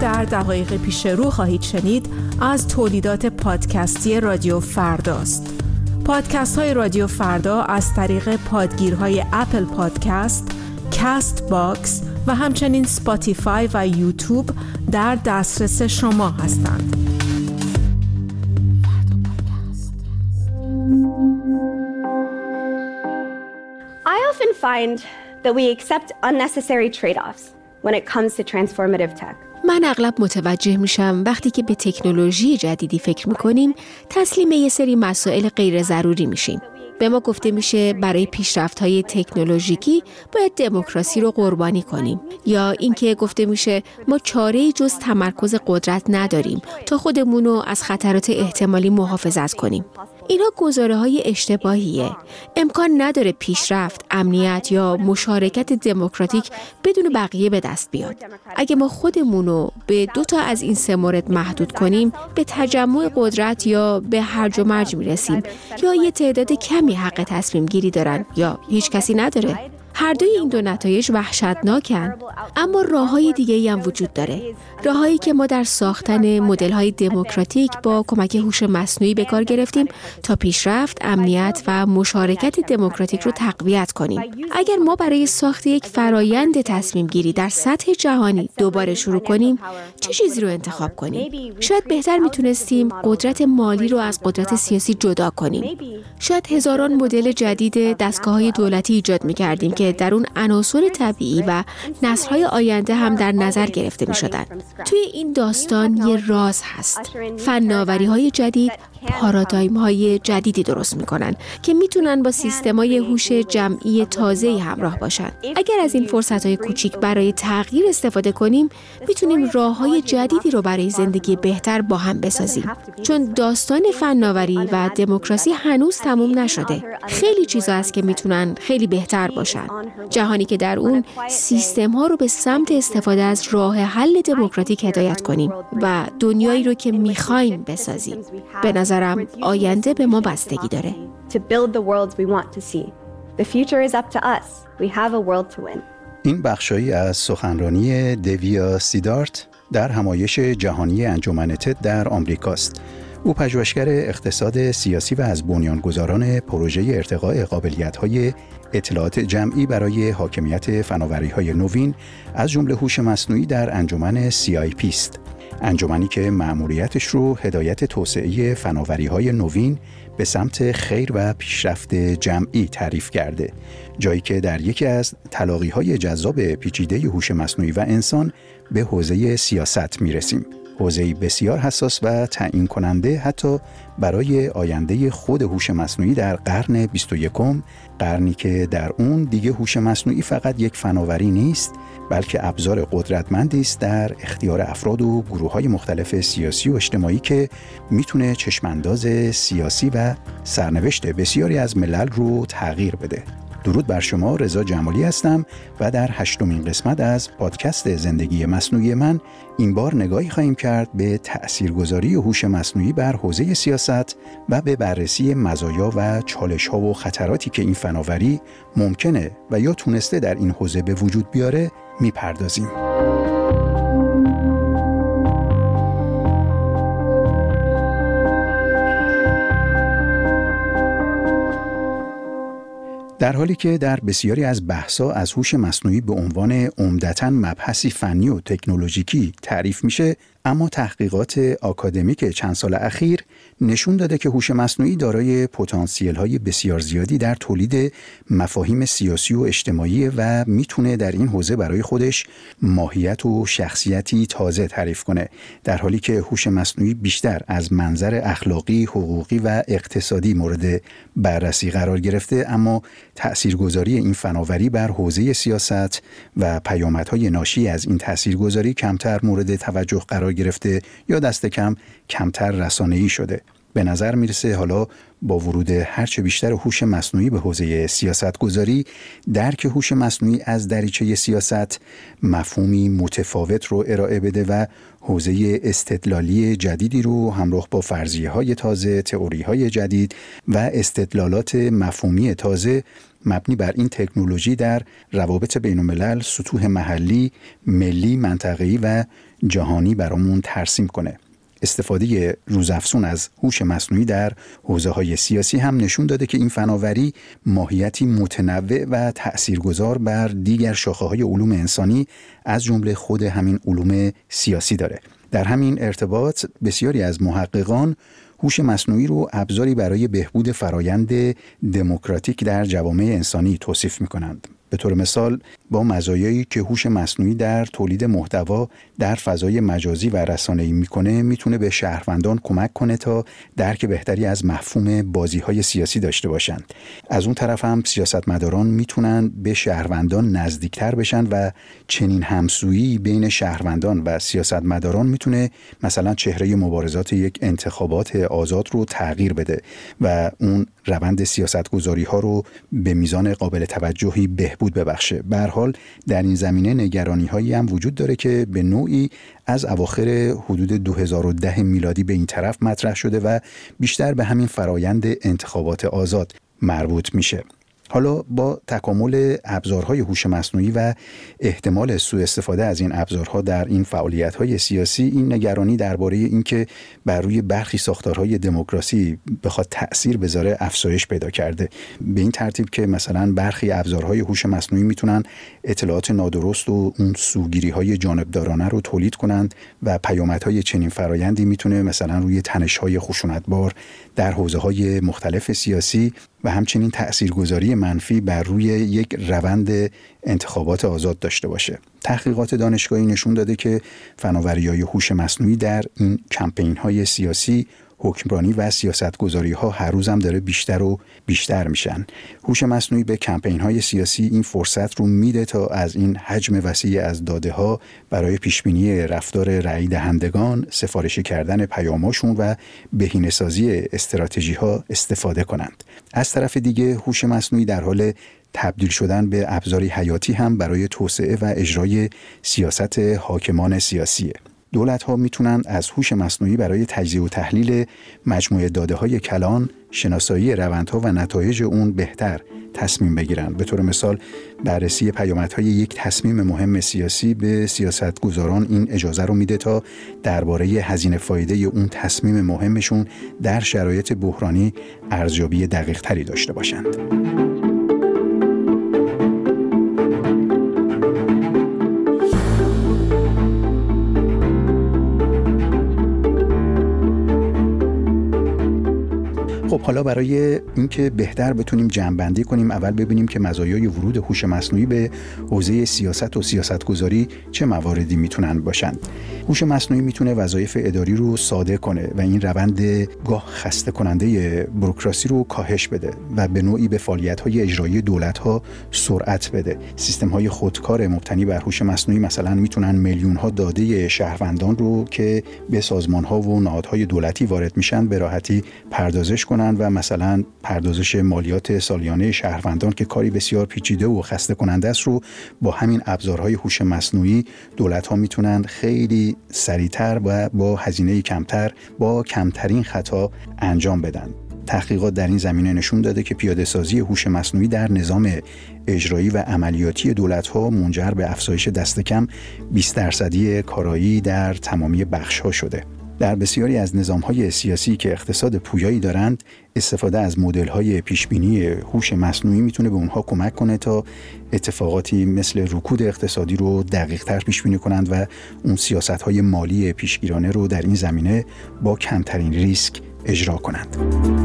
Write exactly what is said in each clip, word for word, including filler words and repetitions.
در دقایق پیش رو خواهید شنید از تولیدات پادکستی رادیو فرداست. پادکست های رادیو فردا از طریق پادگیرهای اپل پادکست، کاست باکس و همچنین سپاتیفای و یوتیوب در دسترس شما هستند. I often find that we accept unnecessary trade-offs when it comes to transformative tech. من اغلب متوجه میشم وقتی که به تکنولوژی جدیدی فکر میکنیم تسلیم یه سری مسائل غیر ضروری میشیم. به ما گفته میشه برای پیشرفت‌های تکنولوژیکی باید دموکراسی رو قربانی کنیم، یا اینکه گفته میشه ما چاره‌ای جز تمرکز قدرت نداریم تا خودمون رو از خطرات احتمالی محافظت کنیم. اینا گزاره‌های اشتباهیه. امکان نداره پیشرفت، امنیت یا مشارکت دموکراتیک بدون بقیه به دست بیاد. اگه ما خودمون رو به دو تا از این سه مورد محدود کنیم، به تجمع قدرت یا به هرج و مرج میرسیم، یا یه تعداد کمی حق تصمیم گیری دارن یا هیچ کسی نداره. هر دوی این دو نتایج وحشتناکن، اما راه‌های دیگه‌ای هم وجود داره. راه‌هایی که ما در ساختن مدل‌های دموکراتیک با کمک هوش مصنوعی به کار گرفتیم تا پیشرفت، امنیت و مشارکت دموکراتیک رو تقویت کنیم. اگر ما برای ساخت یک فرایند تصمیم گیری در سطح جهانی دوباره شروع کنیم، چه چیزی رو انتخاب کنیم؟ شاید بهتر میتونستیم قدرت مالی رو از قدرت سیاسی جدا کنیم. شاید هزاران مدل جدید دستگاه‌های دولتی ایجاد می‌کردیم که در اون عناصر طبیعی و نسل‌های آینده هم در نظر گرفته می‌شدن. توی این داستان یه راز هست. فناوری‌های جدید پارادایم‌های جدیدی درست می‌کنن که میتونن با سیستم‌های هوش جمعی تازه‌ای همراه باشن. اگر از این فرصت‌های کوچیک برای تغییر استفاده کنیم، میتونیم راه‌های جدیدی رو برای زندگی بهتر با هم بسازیم. چون داستان فناوری و دموکراسی هنوز تموم نشده. خیلی چیزا هست که میتونن خیلی بهتر باشن. جهانی که در اون سیستم‌ها رو به سمت استفاده از راه حل دموکراتیک هدایت کنیم و دنیایی رو که می‌خوایم بسازیم. به نظرم آینده به ما بستگی داره. این بخشایی از سخنرانی دیویا سیدارت در همایش جهانی انجمن تد در آمریکاست. او پژوهشگر اقتصاد سیاسی و از بنیانگذاران پروژه ارتقاء قابلیت‌های اطلاعات جمعی برای حاکمیت فناوری‌های نوین از جمله هوش مصنوعی در انجمن سی آی پی است. انجمنی که مأموریتش رو هدایت توسعه فناوری‌های نوین به سمت خیر و پیشرفت جمعی تعریف کرده، جایی که در یکی از تلاقی‌های جذاب پیچیده هوش مصنوعی و انسان به حوزه سیاست می‌رسیم. حوزه‌ای بسیار حساس و تعیین کننده حتی برای آینده خود هوش مصنوعی در قرن بیست و یکم، قرنی که در اون دیگه هوش مصنوعی فقط یک فناوری نیست، بلکه ابزار قدرتمندی است در اختیار افراد و گروه‌های مختلف سیاسی و اجتماعی که میتونه چشمانداز سیاسی و سرنوشت بسیاری از ملل رو تغییر بده. درود بر شما، رضا جمالی هستم و در هشتمین قسمت از پادکست زندگی مصنوعی من این بار نگاهی خواهیم کرد به تأثیرگذاری هوش مصنوعی بر حوزه سیاست و به بررسی مزایا و چالش‌ها و خطراتی که این فناوری ممکنه و یا تونسته در این حوزه به وجود بیاره میپردازیم. در حالی که در بسیاری از بحث‌ها از هوش مصنوعی به عنوان عمدتاً مبحثی فنی و تکنولوژیکی تعریف میشه، اما تحقیقات آکادمیک چند سال اخیر نشون داده که هوش مصنوعی دارای پتانسیل‌های بسیار زیادی در تولید مفاهیم سیاسی و اجتماعی و میتونه در این حوزه برای خودش ماهیت و شخصیتی تازه تعریف کنه، در حالی که هوش مصنوعی بیشتر از منظر اخلاقی، حقوقی و اقتصادی مورد بررسی قرار گرفته، اما تأثیرگذاری این فناوری بر حوزه سیاست و پیامدهای ناشی از این تأثیرگذاری کمتر مورد توجه قرار گرفته یا دست کم کمتر رسانه‌ای شده. به نظر میرسه حالا با ورود هرچه بیشتر هوش مصنوعی به حوزه سیاست گذاری، درک هوش مصنوعی از دریچه سیاست مفهومی متفاوت رو ارائه بده و حوزه استدلالی جدیدی رو همراه با فرضیه‌های تازه، تئوری‌های جدید و استدلالات مفهومی تازه مبنی بر این تکنولوژی در روابط بین‌الملل، سطوح محلی، ملی، منطقه‌ای و جهانی برامون ترسیم کنه. استفاده روزافزون از هوش مصنوعی در حوزه‌های سیاسی هم نشون داده که این فناوری ماهیتی متنوع و تأثیرگذار بر دیگر شاخه‌های علوم انسانی از جمله خود همین علوم سیاسی داره. در همین ارتباط بسیاری از محققان هوش مصنوعی رو ابزاری برای بهبود فرایند دموکراتیک در جوامع انسانی توصیف می‌کنند. به طور مثال با مزایایی که هوش مصنوعی در تولید محتوا در فضای مجازی و رسانه‌ای میکنه میتونه به شهروندان کمک کنه تا درک بهتری از مفهوم بازی‌های سیاسی داشته باشند. از اون طرف هم سیاستمداران میتونن به شهروندان نزدیکتر بشن و چنین همسویی بین شهروندان و سیاستمداران میتونه مثلا چهره مبارزات یک انتخابات آزاد رو تغییر بده و اون روند سیاستگذاری‌ها رو به میزان قابل توجهی بهبود ببخشه. به هر حال در این زمینه نگرانی‌هایی هم وجود داره که به نوعی از اواخر حدود دو هزار و ده میلادی به این طرف مطرح شده و بیشتر به همین فرایند انتخابات آزاد مربوط میشه. حالا با تکامل ابزارهای هوش مصنوعی و احتمال سوء استفاده از این ابزارها در این فعالیت‌های سیاسی، این نگرانی درباره اینکه بر روی برخی ساختارهای دموکراسی بخواد تأثیر بذاره افزایش پیدا کرده. به این ترتیب که مثلا برخی ابزارهای هوش مصنوعی میتونن اطلاعات نادرست و اون سوگیری‌های جانبدارانه رو تولید کنند و پیامدهای چنین فرایندی میتونه مثلا روی تنش‌های خشونتبار در حوزه‌های مختلف سیاسی و همچنین تأثیرگذاری منفی بر روی یک روند انتخابات آزاد داشته باشه. تحقیقات دانشگاهی نشون داده که فناوری‌های هوش مصنوعی در این کمپین‌های سیاسی، حکمرانی و سیاستگذاری‌ها هر روز هم داره بیشتر و بیشتر میشن. هوش مصنوعی به کمپین‌های سیاسی این فرصت رو میده تا از این حجم وسیع از داده‌ها برای پیشبینی رفتار رأی دهندگان، سفارش کردن پیام‌هاشون و بهینه‌سازی استراتژی‌ها استفاده کنند. از طرف دیگه هوش مصنوعی در حال تبدیل شدن به ابزاری حیاتی هم برای توسعه و اجرای سیاست حاکمان سیاسیه. دولت‌ها میتونن از هوش مصنوعی برای تجزیه و تحلیل مجموعه داده‌های کلان، شناسایی روندها و نتایج اون بهتر تصمیم بگیرن. به طور مثال بررسی پیامدهای یک تصمیم مهم سیاسی به سیاستگزاران این اجازه رو میده تا درباره هزینه فایده اون تصمیم مهمشون در شرایط بحرانی ارزیابی دقیق‌تری داشته باشند. خب حالا برای اینکه بهتر بتونیم جمع‌بندی کنیم، اول ببینیم که مزایای ورود هوش مصنوعی به حوزه سیاست و سیاستگذاری چه مواردی میتونن باشند. هوش مصنوعی میتونه وظایف اداری رو ساده کنه و این روند گاه خسته کننده بوروکراسی رو کاهش بده و به نوعی به فعالیت‌های اجرایی دولت‌ها سرعت بده. سیستم‌های خودکار مبتنی بر هوش مصنوعی مثلا میتونن میلیون‌ها داده شهروندان رو که به سازمان‌ها و نهادهای دولتی وارد میشن به راحتی پردازش کنن و مثلا پردازش مالیات سالیانه شهروندان که کاری بسیار پیچیده و خسته کننده است رو با همین ابزارهای هوش مصنوعی دولت‌ها میتونن خیلی سریعتر و با هزینه کمتر با کمترین خطا انجام بدن. تحقیقات در این زمینه نشون داده که پیاده‌سازی هوش مصنوعی در نظام اجرایی و عملیاتی دولت‌ها منجر به افزایش دست کم بیست درصدی کارایی در تمامی بخش‌ها شده. در بسیاری از نظام‌های سیاسی که اقتصاد پویایی دارند، استفاده از مدل‌های پیشبینی هوش مصنوعی میتونه به اونها کمک کنه تا اتفاقاتی مثل رکود اقتصادی رو دقیق‌تر پیش‌بینی کنند و اون سیاست‌های مالی پیشگیرانه رو در این زمینه با کمترین ریسک اجرا کنند.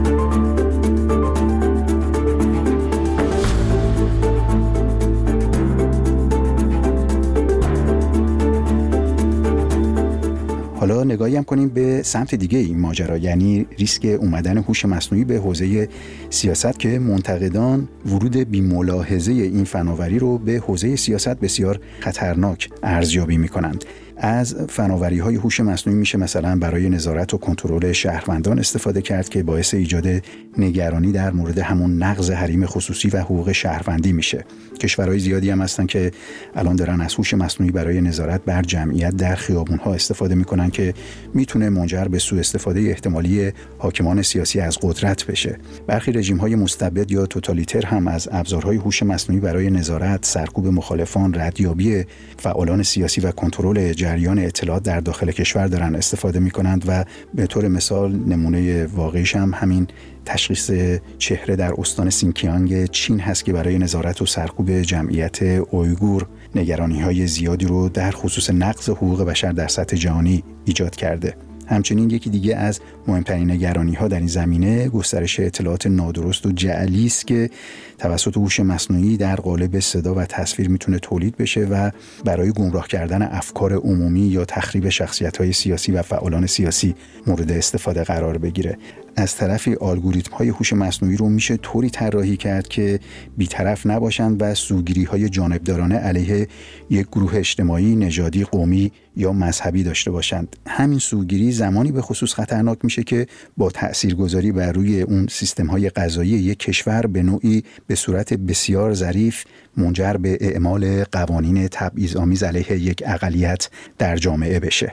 حالا نگاهی هم کنیم به سمت دیگه این ماجرا، یعنی ریسک اومدن هوش مصنوعی به حوزه سیاست که منتقدان ورود بی‌ملاحظه این فناوری رو به حوزه سیاست بسیار خطرناک ارزیابی می‌کنند. از فناوری‌های هوش مصنوعی میشه مثلا برای نظارت و کنترل شهروندان استفاده کرد که باعث ایجاد نگرانی در مورد همون نقض حریم خصوصی و حقوق شهروندی میشه. کشورهای زیادی هم هستن که الان دارن از هوش مصنوعی برای نظارت بر جمعیت در خیابون‌ها استفاده میکنن که میتونه منجر به سوء استفاده احتمالی حاکمان سیاسی از قدرت بشه. برخی رژیم‌های مستبد یا توتالیتر هم از ابزارهای هوش مصنوعی برای نظارت، سرکوب مخالفان، ردیابی فعالان سیاسی و کنترل جریان اطلاعات در داخل کشور دارن استفاده میکنند و به طور مثال نمونه واقعیش هم همین تشخیص چهره در استان سینکیانگ چین هست که برای نظارت و سرکوب جمعیت اویگور نگرانی‌های زیادی رو در خصوص نقض حقوق بشر در سطح جهانی ایجاد کرده. همچنین یکی دیگه از مهمترین نگرانی‌ها در این زمینه گسترش اطلاعات نادرست و جعلی است که توسط هوش مصنوعی در قالب صدا و تصویر میتونه تولید بشه و برای گمراه کردن افکار عمومی یا تخریب شخصیت‌های سیاسی و فعالان سیاسی مورد استفاده قرار بگیره. از طرفی الگوریتم‌های هوش مصنوعی رو میشه طوری طراحی کرد که بی‌طرف نباشند و سوگیری‌های جانبدارانه علیه یک گروه اجتماعی، نژادی، قومی یا مذهبی داشته باشند. همین سوگیری زمانی به خصوص خطرناک میشه که با تأثیرگذاری بر روی اون سیستم‌های قضایی یک کشور به نوعی به صورت بسیار ظریف منجر به اعمال قوانین تبعیض‌آمیز علیه یک اقلیت در جامعه بشه.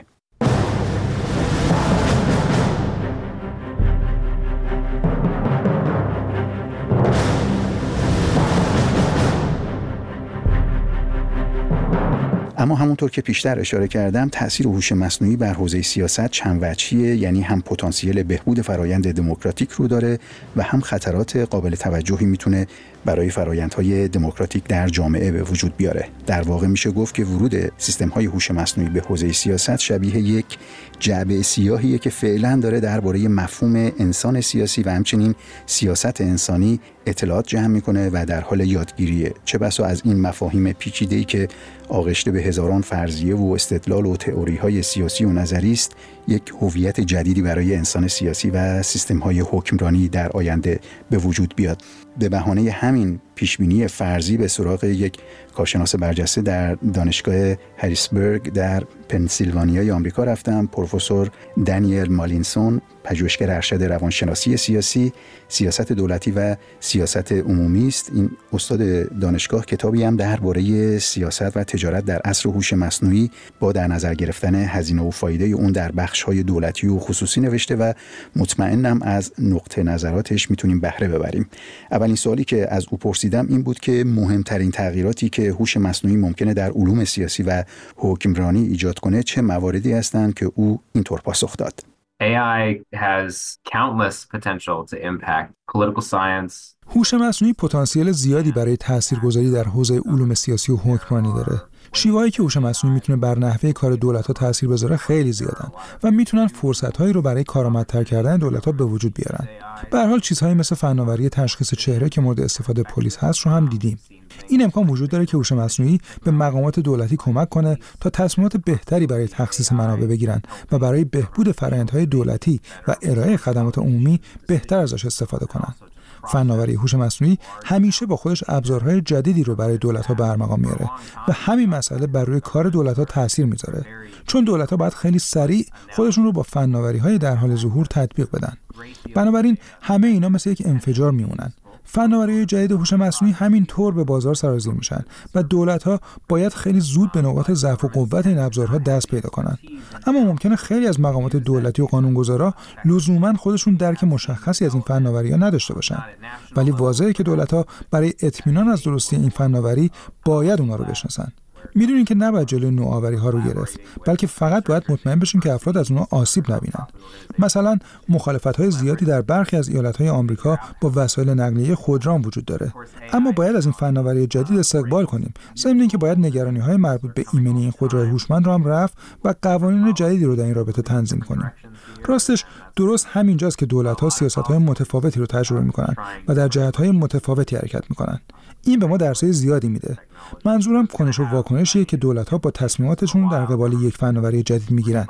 اما همونطور که پیشتر اشاره کردم تأثیر هوش مصنوعی بر حوزه سیاست چند وجهیه، یعنی هم پتانسیل بهبود فرایند دموکراتیک رو داره و هم خطرات قابل توجهی میتونه برای فرایندهای دموکراتیک در جامعه به وجود بیاره. در واقع میشه گفت که ورود سیستم‌های هوش مصنوعی به حوزه سیاست شبیه یک جعبه سیاهیه که فعلا داره درباره مفهوم انسان سیاسی و همچنین سیاست انسانی اطلاعات جمع میکنه و در حال یادگیریه. چه بسا از این مفاهیم پیچیده‌ای که آغشته به هزاران فرضیه و استدلال و تئوری‌های سیاسی و نظری است، یک هویت جدیدی برای انسان سیاسی و سیستم‌های حکمرانی در آینده به وجود بیاد. به بهانه همین پیشبینی فرضی به سراغ یک کارشناس برجسته در دانشگاه هریسبرگ در پنسیلوانیای آمریکا رفتم. پروفسور دانیل مالینسون، پژوهشگر ارشد روانشناسی سیاسی، سیاست دولتی و سیاست عمومی است. این استاد دانشگاه کتابی هم درباره سیاست و تجارت در عصر هوش مصنوعی با در نظر گرفتن هزینه و فایده اون در بخش‌های دولتی و خصوصی نوشته و مطمئنم از نقطه نظراتش میتونیم بهره ببریم. اولین سوالی که از او پرسیدم این بود که مهمترین تغییراتی که هوش مصنوعی ممکنه در علوم سیاسی و حکمرانی ایجاد کنه چه مواردی هستند که او اینطور پاسخ داد. ای آی has countless potential to impact political science. هوش مصنوعی پتانسیل زیادی برای تاثیرگذاری در حوزه علوم سیاسی و حکمرانی داره. شیوهایی که هوش مصنوعی میتونه بر نحوه کار دولت‌ها تاثیر بذاره خیلی زیادن و میتونن فرصت‌هایی رو برای کارآمدتر کردن دولت‌ها به وجود بیارن. به هر حال چیزهایی مثل فناوری تشخیص چهره که مورد استفاده پلیس هست رو هم دیدیم. این امکان وجود داره که هوش مصنوعی به مقامات دولتی کمک کنه تا تصمیمات بهتری برای تخصیص منابع بگیرن و برای بهبود فرآیندهای دولتی و ارائه خدمات عمومی بهتر ازش استفاده کنن. فناوری هوش مصنوعی همیشه با خودش ابزارهای جدیدی رو برای دولت‌ها به ارمغان میاره و همین مسئله بر روی کار دولت‌ها تاثیر میذاره، چون دولت‌ها باید خیلی سریع خودشون رو با فناوری‌های در حال ظهور تطبیق بدن. بنابراین همه اینا مثل یک انفجار میمونن. فناوری‌های جدید هوش مصنوعی همین طور به بازار سرازیر میشن و دولت‌ها باید خیلی زود به نقاط ضعف و قوت این ابزارها دست پیدا کنن. اما ممکنه خیلی از مقامات دولتی و قانونگذارا لزوماً خودشون درک مشخصی از این فناوری‌ها نداشته باشن. ولی واضحه که دولت‌ها برای اطمینان از درستی این فناوری باید اونها رو بشناسن. میدونین که نباید جلوی نوآوری ها رو گرفت، بلکه فقط باید مطمئن بشین که افراد از اونها آسیب نبینن. مثلا مخالفت‌های زیادی در برخی از ایالت‌های آمریکا با وسایل نقلیه خودران وجود داره، اما باید از این فناوری جدید استقبال کنیم. ضمن اینکه باید نگرانی‌های مربوط به ایمنی این خودروهای هوشمند رو هم رفع و قوانین جدیدی رو در این رابطه تنظیم کنیم. راستش درست همینجاست که دولت‌ها سیاست‌های متفاوتی رو تجربه می‌کنن و در جهت‌های متفاوتی حرکت می‌کنن. این به ما درس‌های زیادی میده. منظورم کنش و واکنشیه که دولت‌ها با تصمیماتشون در قبال یک فناوری جدید میگیرن.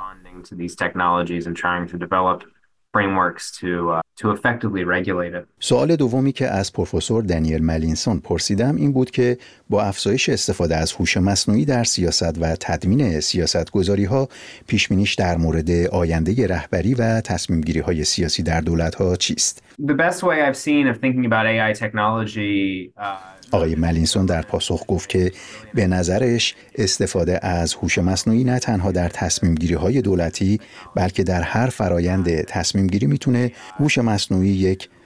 سوال دومی که از پروفسور دانیل مالینسون پرسیدم این بود که با افزایش استفاده از هوش مصنوعی در سیاست و تدوین سیاست‌گذاری‌ها پیش‌بینیش در مورد آینده رهبری و تصمیم‌گیری‌های سیاسی در دولت‌ها چیست؟ The best way I've seen of thinking about ای آی technology uh... آقای مالینسون در پاسخ گفت که به نظرش استفاده از هوش مصنوعی نه تنها در تصمیم گیری های دولتی بلکه در هر فرایند تصمیم گیری میتونه هوش مصنوعی یک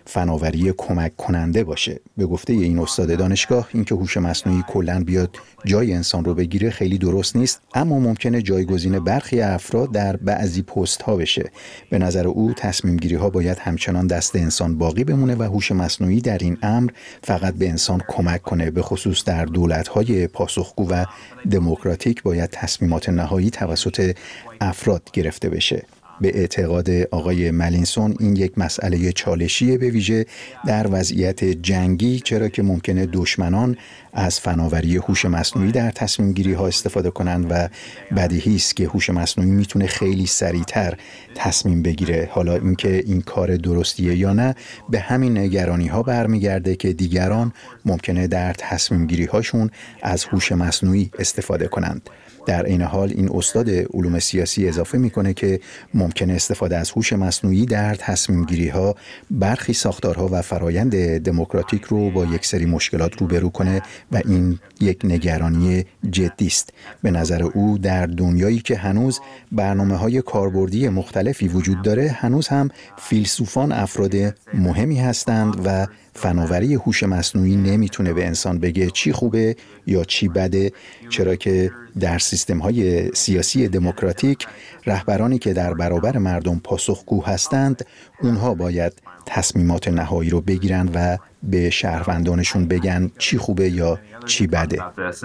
فناوری کمک کننده باشه. به گفته این استاد دانشگاه، اینکه هوش مصنوعی کلاً بیاد جای انسان رو بگیره خیلی درست نیست، اما ممکنه جایگزین برخی افراد در بعضی پست ها بشه. به نظر او تصمیم گیری ها باید همچنان دست انسان باقی بمونه و هوش مصنوعی در این امر فقط به انسان کمک کنه. به خصوص در دولت های پاسخگو و دموکراتیک باید تصمیمات نهایی توسط افراد گرفته بشه. به اعتقاد آقای مالینسون این یک مسئله چالشیه، به ویژه در وضعیت جنگی، چرا که ممکنه دشمنان از فناوری هوش مصنوعی در تصمیم گیری ها استفاده کنند و بدیهی است که هوش مصنوعی میتونه خیلی سریعتر تصمیم بگیره. حالا اینکه این کار درستیه یا نه به همین نگرانی ها برمیگرده که دیگران ممکنه در تصمیم گیری هاشون از هوش مصنوعی استفاده کنند. در این حال این استاد علوم سیاسی اضافه میکنه که ممکنه استفاده از هوش مصنوعی در تصمیم گیری ها برخی ساختارها و فرایند دموکراتیک رو با یک سری مشکلات روبرو کنه و این یک نگرانی جدی است. به نظر او در دنیایی که هنوز برنامه‌های کاربردی مختلفی وجود داره، هنوز هم فیلسوفان افراد مهمی هستند و فناوری هوش مصنوعی نمیتونه به انسان بگه چی خوبه یا چی بده، چرا که در سیستم‌های سیاسی دموکراتیک رهبرانی که در برابر مردم پاسخگو هستند، اونها باید تصمیمات نهایی رو بگیرن و به شهروندانشون بگن چی خوبه یا چی بده.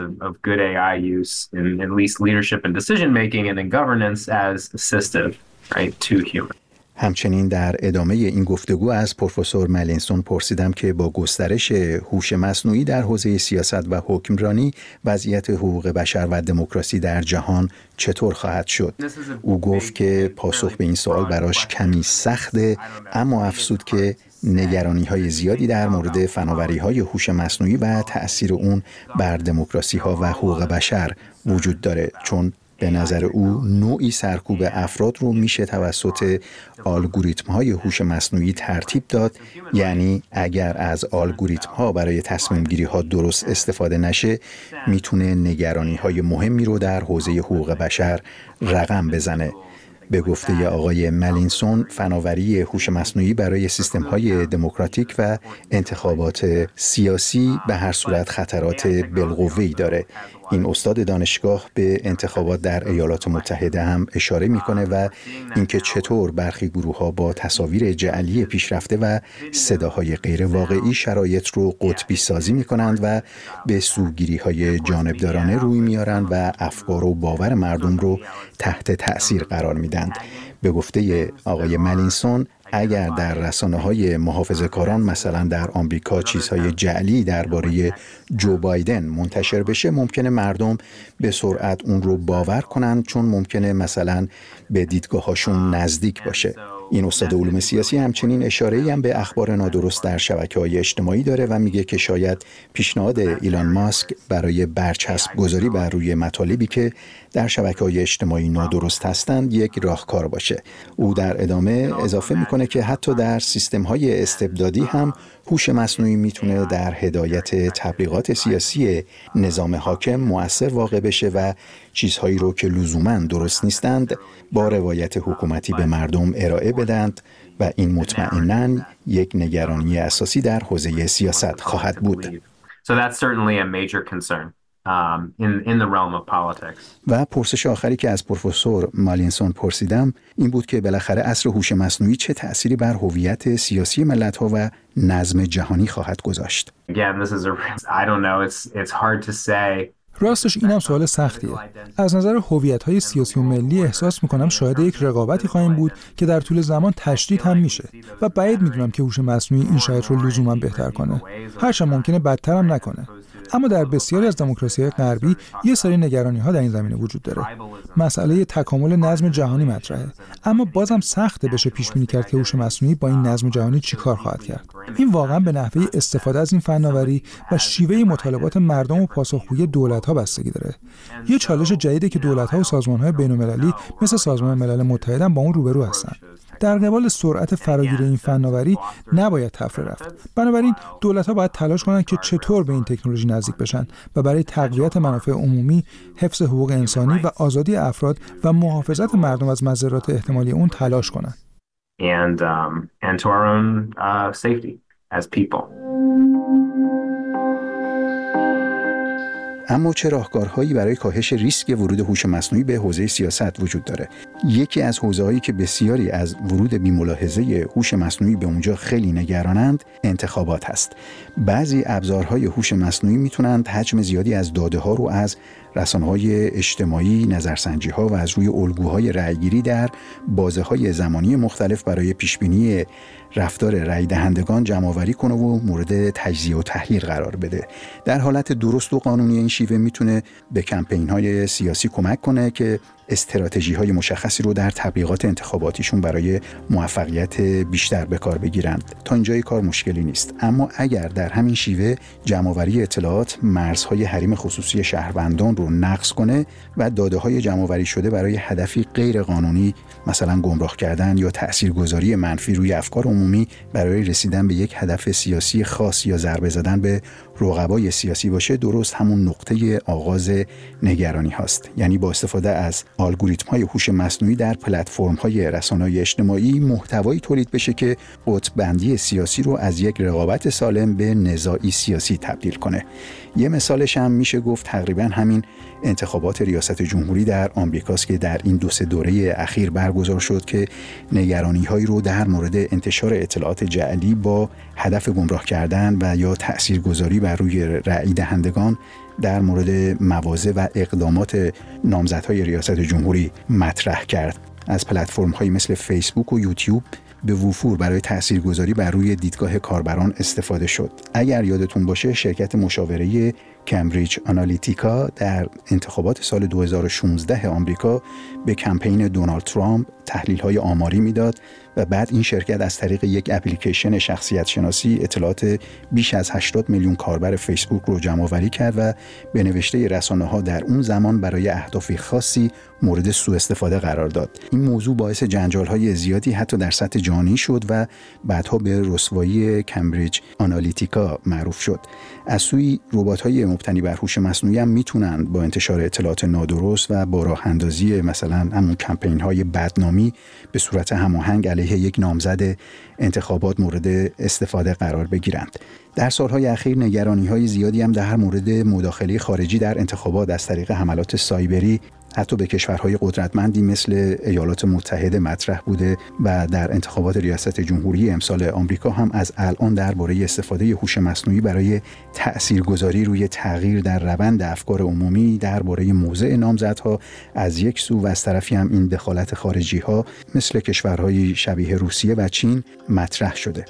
همچنین در ادامه این گفتگو از پروفسور مالینسون پرسیدم که با گسترش هوش مصنوعی در حوزه سیاست و حکمرانی وضعیت حقوق بشر و دموکراسی در جهان چطور خواهد شد. او گفت که پاسخ به این سوال براش کمی سخته، اما افزود که نگرانی‌های زیادی در مورد فناوری‌های هوش مصنوعی و تأثیر اون بر دموکراسی‌ها و حقوق بشر وجود داره، چون به نظر او نوعی سرکوب افراد رو میشه توسط الگوریتم‌های هوش مصنوعی ترتیب داد. یعنی اگر از الگوریتم‌ها برای تصمیم گیری‌ها درست استفاده نشه، میتونه نگرانی‌های مهمی رو در حوزه حقوق بشر رقم بزنه. به گفته آقای مالینسون، فناوری هوش مصنوعی برای سیستم‌های دموکراتیک و انتخابات سیاسی به هر صورت خطرات بالقوه‌ای داره. این استاد دانشگاه به انتخابات در ایالات متحده هم اشاره میکنه و اینکه چطور برخی گروه‌ها با تصاویر جعلی پیشرفته و صداهای غیر واقعی شرایط رو قطبی سازی میکنند و به سوگیری‌های جانبدارانه روی میارن و افکار و باور مردم رو تحت تأثیر قرار میدند. به گفته آقای مالینسون، اگر در رسانه‌های محافظه‌کاران مثلا در آمریکا چیزهای جعلی درباره جو بایدن منتشر بشه، ممکنه مردم به سرعت اون رو باور کنن، چون ممکنه مثلا به دیدگاه‌هاشون نزدیک باشه. این استاد علوم سیاسی همچنین اشاره‌ای هم به اخبار نادرست در شبکه‌های اجتماعی داره و میگه که شاید پیشنهاد ایلان ماسک برای برچسب گذاری بر روی مطالبی که در شبکه‌های اجتماعی نادرست هستند یک راهکار باشه. او در ادامه اضافه میکنه که حتی در سیستم‌های استبدادی هم هوش مصنوعی میتونه در هدایت تبلیغات سیاسی نظام حاکم مؤثر واقع بشه و چیزهایی رو که لزوماً درست نیستند با روایت حکومتی به مردم ارائه بدند و این مطمئناً یک نگرانی اساسی در حوزه سیاست خواهد بود. So that's certainly a major concern. Um, in, in the realm of politics. و پرسش آخری که از پروفسور مالینسون پرسیدم این بود که بالاخره عصر هوش مصنوعی چه تأثیری بر هویت سیاسی ملت‌ها و نظم جهانی خواهد گذاشت. Again, this is a, I don't know, it's it's hard to say. راستش اینم سوال سختیه. از نظر هویت‌های سیاسی و ملی احساس می‌کنم شاید یک رقابتی خواهیم بود که در طول زمان تشدید هم میشه و بعید می‌دونم که هوش مصنوعی این شرایط رو لزوما بهتر کنه. هرچند ممکنه بدتر هم نکنه. اما در بسیاری از دموکراسی‌های غربی یه سری نگرانی‌ها در این زمینه وجود داره. مسئله تکامل نظم جهانی مطرحه، اما بازم سخته بشه پیش بینی کرد که هوش مصنوعی با این نظم جهانی چیکار خواهد کرد. این واقعا به نحوه استفاده از این فناوری و شیوه مطالبات مردم و پاسخگویی دولت‌ها بستگی داره. یه چالش جدیده که دولت‌ها و سازمان‌های بین‌المللی مثل سازمان ملل متحد هم با اون روبرو هستن. در قبال سرعت فراگیر این فناوری نباید طفره رفت. بنابراین دولت‌ها باید تلاش کنند که چطور به این تکنولوژی نزدیک بشن و برای تقویت منافع عمومی، حفظ حقوق انسانی و آزادی افراد و محافظت مردم از مضرات احتمالی اون تلاش کنند. and um, and to our own uh, safety as people. اما چه راهکارهایی برای کاهش ریسک ورود هوش مصنوعی به حوزه سیاست وجود داره؟ یکی از حوزه‌هایی که بسیاری از ورود بی‌ملاحظه هوش مصنوعی به اونجا خیلی نگرانند، انتخابات هست. بعضی ابزارهای هوش مصنوعی میتونند حجم زیادی از داده‌ها رو از رسانه‌های اجتماعی، نظرسنجی‌ها و از روی الگوهای رأی‌گیری در بازه‌های زمانی مختلف برای پیشبینی رفتار رأی دهندگان جمع‌آوری کنه و مورد تجزیه و تحلیل قرار بده. در حالت درست و قانونی این شیوه میتونه به کمپین‌های سیاسی کمک کنه که استراتژی‌های مشخصی رو در تبلیغات انتخاباتیشون برای موفقیت بیشتر به کار بگیرند. تا اینجای کار مشکلی نیست، اما اگر در همین شیوه جمع‌آوری اطلاعات مرزهای حریم خصوصی شهروندان رو نقض کنه و داده‌های جمع‌آوری شده برای هدفی غیر قانونی، مثلا گمراه کردن یا تاثیرگذاری منفی روی افکار عمومی برای رسیدن به یک هدف سیاسی خاص یا ضربه زدن به رقبای سیاسی باشه، درست همون نقطه آغاز نگرانی هاست. یعنی با استفاده از الگوریتم‌های هوش مصنوعی در پلتفرم‌های رسانه‌های اجتماعی محتوایی تولید بشه که قطب‌بندی سیاسی رو از یک رقابت سالم به نزاعی سیاسی تبدیل کنه. یه مثالش هم میشه گفت تقریباً همین انتخابات ریاست جمهوری در آمریکاست که در این دو سه دوره اخیر برگزار شد که نگرانی‌هایی رو در مورد انتشار اطلاعات جعلی با هدف گمراه کردن و یا تاثیرگذاری بر روی رأی دهندگان در مورد مواضع و اقدامات نامزدهای ریاست جمهوری مطرح کرد. از پلتفرم‌هایی مثل فیسبوک و یوتیوب به وفور برای تاثیرگذاری بر روی دیدگاه کاربران استفاده شد. اگر یادتون باشه شرکت مشاوره‌ای کمبریج آنالیتیکا در انتخابات سال دو هزار و شانزده آمریکا به کمپین دونالد ترامپ تحلیل‌های آماری میداد و بعد این شرکت از طریق یک اپلیکیشن شخصیت شناسی اطلاعات بیش از هشتاد میلیون کاربر فیسبوک رو جمع‌آوری کرد و به نوشته رسانه‌ها در اون زمان برای اهداف خاصی مورد سوء استفاده قرار داد. این موضوع باعث جنجال‌های زیادی حتی در سطح جهانی شد و بعدها به رسوایی کمبریج آنالیتیکا معروف شد. از سوی ربات‌های مبتنی بر هوش مصنوعی هم میتونند با انتشار اطلاعات نادرست و با راه‌اندازی مثلا همون کمپین‌های بدنامی به صورت هماهنگ علیه یک نامزد انتخابات مورد استفاده قرار بگیرند. در سالهای اخیر نگرانی‌های زیادی هم در مورد مداخله خارجی در انتخابات از طریق حملات سایبری حتی به کشورهای قدرتمندی مثل ایالات متحده مطرح بوده و در انتخابات ریاست جمهوری امسال آمریکا هم از الان درباره استفاده هوش مصنوعی برای تأثیرگذاری روی تغییر در روند افکار عمومی درباره موضع نامزدها از یک سو و از طرفی هم این دخالت خارجی‌ها مثل کشورهای شبیه روسیه و چین مطرح شده.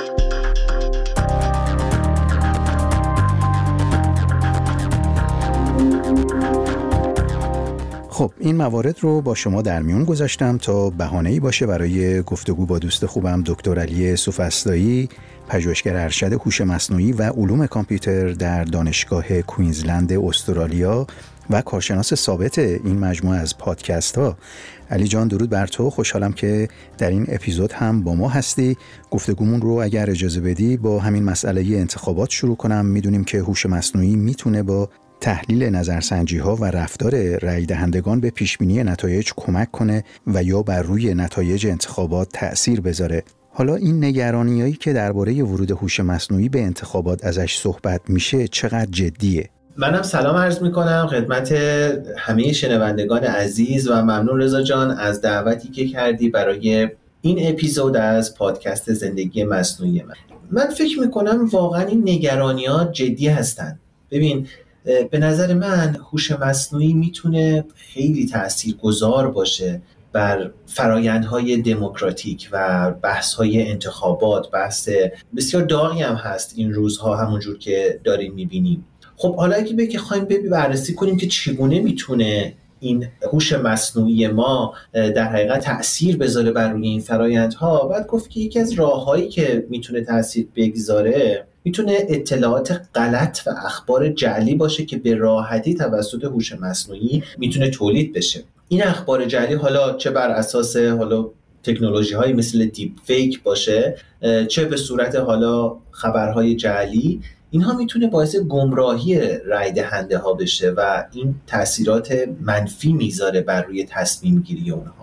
خب این موارد رو با شما در میون گذاشتم تا بهانه‌ای باشه برای گفتگو با دوست خوبم دکتر علی سوفسطایی، پژوهشگر ارشد هوش مصنوعی و علوم کامپیوتر در دانشگاه کوینزلند استرالیا و کارشناس ثابت این مجموعه از پادکست ها. علی جان درود بر تو، خوشحالم که در این اپیزود هم با ما هستی. گفتگومون رو اگر اجازه بدی با همین مسئله انتخابات شروع کنم. میدونیم که هوش مصنوعی میتونه با تحلیل نظرسنجی‌ها و رفتار رأی دهندگان به پیشبینی نتایج کمک کنه و یا بر روی نتایج انتخابات تأثیر بذاره. حالا این نگرانیایی که درباره ورود هوش مصنوعی به انتخابات ازش صحبت میشه چقدر جدیه؟ منم سلام عرض میکنم خدمت همه شنوندگان عزیز و ممنون رضا جان از دعوتی که کردی برای این اپیزود از پادکست زندگی مصنوعی من. من فکر میکنم واقعا این نگرانی‌ها جدی هستن. ببین به نظر من هوش مصنوعی میتونه خیلی تاثیرگذار باشه بر فرایندهای دموکراتیک و بحث‌های انتخابات. بحث بسیار داغی هم هست این روزها همونجور که داریم میبینیم. خب حالا اگه بخوایم ببین بررسی کنیم که چگونه میتونه این هوش مصنوعی ما در حقیقت تأثیر بذاره بر روی این فرایندها، بعد گفت که یکی از راه‌هایی که میتونه تأثیر بگذاره میتونه اطلاعات غلط و اخبار جعلی باشه که به راحتی توسط هوش مصنوعی میتونه تولید بشه. این اخبار جعلی حالا چه بر اساس حالا تکنولوژی‌هایی مثل دیپ فیک باشه، چه به صورت حالا خبرهای جعلی، اینها میتونه باعث گمراهی رای دهنده ها بشه و این تأثیرات منفی میذاره بر روی تصمیم گیری اونها.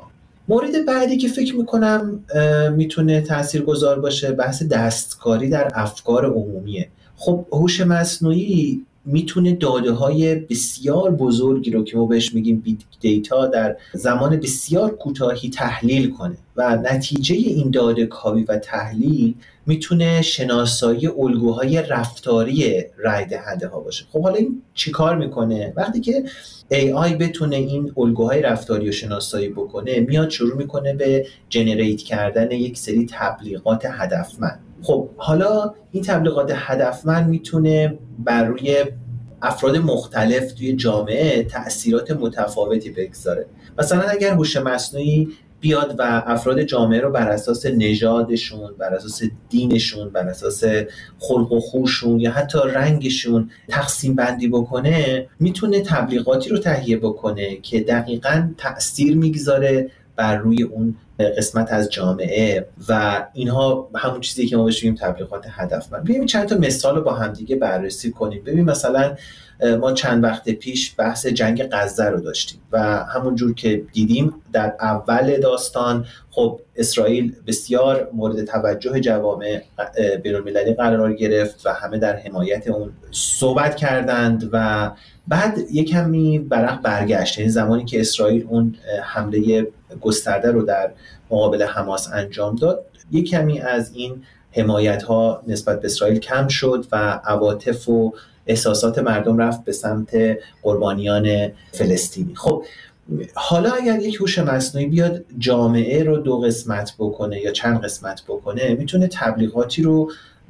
مورد بعدی که فکر میکنم میتونه تاثیرگذار باشه بحث دستکاری در افکار عمومیه. خب هوش مصنوعی میتونه داده های بسیار بزرگی رو که ما بهش میگیم بیگ دیتا در زمان بسیار کوتاهی تحلیل کنه و نتیجه این داده کاوی و تحلیل میتونه شناسایی الگوهای رفتاری رای دهنده ها باشه. خب حالا این چی کار میکنه؟ وقتی که ای آی بتونه این الگوهای رفتاری رو شناسایی بکنه، میاد شروع میکنه به جنریت کردن یک سری تبلیغات هدفمند. خب حالا این تبلیغات هدفمند میتونه بر روی افراد مختلف توی جامعه تأثیرات متفاوتی بگذاره. مثلا اگر هوش مصنوعی بیاد و افراد جامعه رو بر اساس نژادشون، بر اساس دینشون، بر اساس خلق و خوشون یا حتی رنگشون تقسیم بندی بکنه، میتونه تبلیغاتی رو تهیه بکنه که دقیقاً تأثیر میگذاره بر روی اون قسمت از جامعه و اینها همون چیزی که ما بهش میگیم تبلیغات هدفمند. ببینیم چند تا مثال رو با هم دیگه بررسی کنیم. ببین مثلا ما چند وقت پیش بحث جنگ غزه رو داشتیم و همون جور که دیدیم در اول داستان خب اسرائیل بسیار مورد توجه جوامع بین‌المللی قرار گرفت و همه در حمایت اون صحبت کردند و بعد یک کمی برق برگشت. یعنی زمانی که اسرائیل اون حمله گسترده رو در مقابل حماس انجام داد، یک کمی از این حمایت‌ها نسبت به اسرائیل کم شد و عواطف و احساسات مردم رفت به سمت قربانیان فلسطینی. خب حالا اگر یک هوش مصنوعی بیاد جامعه رو دو قسمت بکنه یا چند قسمت بکنه، میتونه تبلیغاتی رو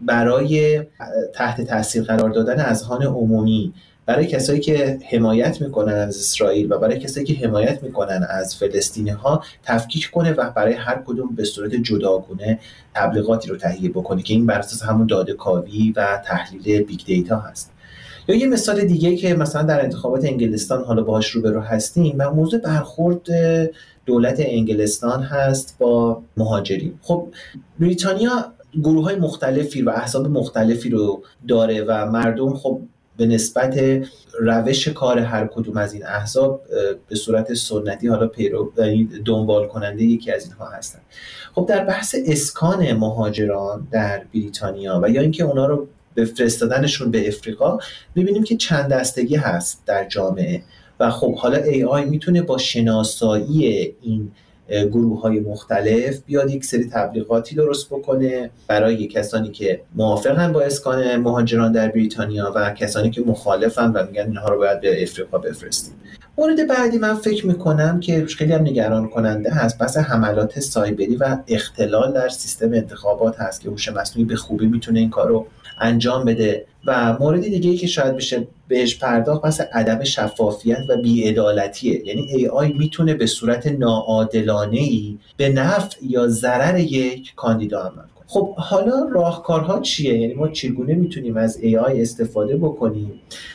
برای تحت تاثیر قرار دادن اذهان عمومی برای کسایی که حمایت میکنن از اسرائیل و برای کسایی که حمایت میکنن از فلسطینی ها تفکیک کنه و برای هر کدوم به صورت جداگونه تبلیغاتی رو تهیه بکنه که این بر اساس همون داده کاوی و تحلیل بیگ دیتا هست. یا یه مثال دیگه که مثلا در انتخابات انگلستان حالا باهاش روبرو هستیم و موضوع برخورد دولت انگلستان هست با مهاجرین. خب بریتانیا گروه‌های مختلفی و احزاب مختلفی رو داره و مردم خب به نسبت روش کار هر کدوم از این احزاب به صورت سنتی حالا پیرو دنبال کننده یکی از اینها هستن. خب در بحث اسکان مهاجران در بریتانیا و یا اینکه اونا رو به فرستادنشون به افریقا، می‌بینیم که چند دستگی هست در جامعه و خب حالا ای آی میتونه با شناسایی این گروه‌های مختلف بیاد یک سری تبلیغاتی درست بکنه برای کسانی که موافقن با اسکان مهاجران در بریتانیا و کسانی که مخالفن و میگن اینها رو باید به افریقا بفرستیم. مورد بعدی من فکر میکنم که خیلی هم نگران کننده هست بحث حملات سایبری و اختلال در سیستم انتخابات هست که هوش مصنوعی به خوبی میتونه این کارو انجام بده. و مورد دیگه‌ای که شاید بشه بهش پرداخت بحث عدم شفافیت و بی‌عدالتیه. یعنی ای آی میتونه به صورت ناعادلانه‌ای به نفع یا ضرر یک کاندیدا عمل کنه. خب حالا راهکارها چیه؟ یعنی ما چگونه میتونیم از ای آی استفاده بکنیم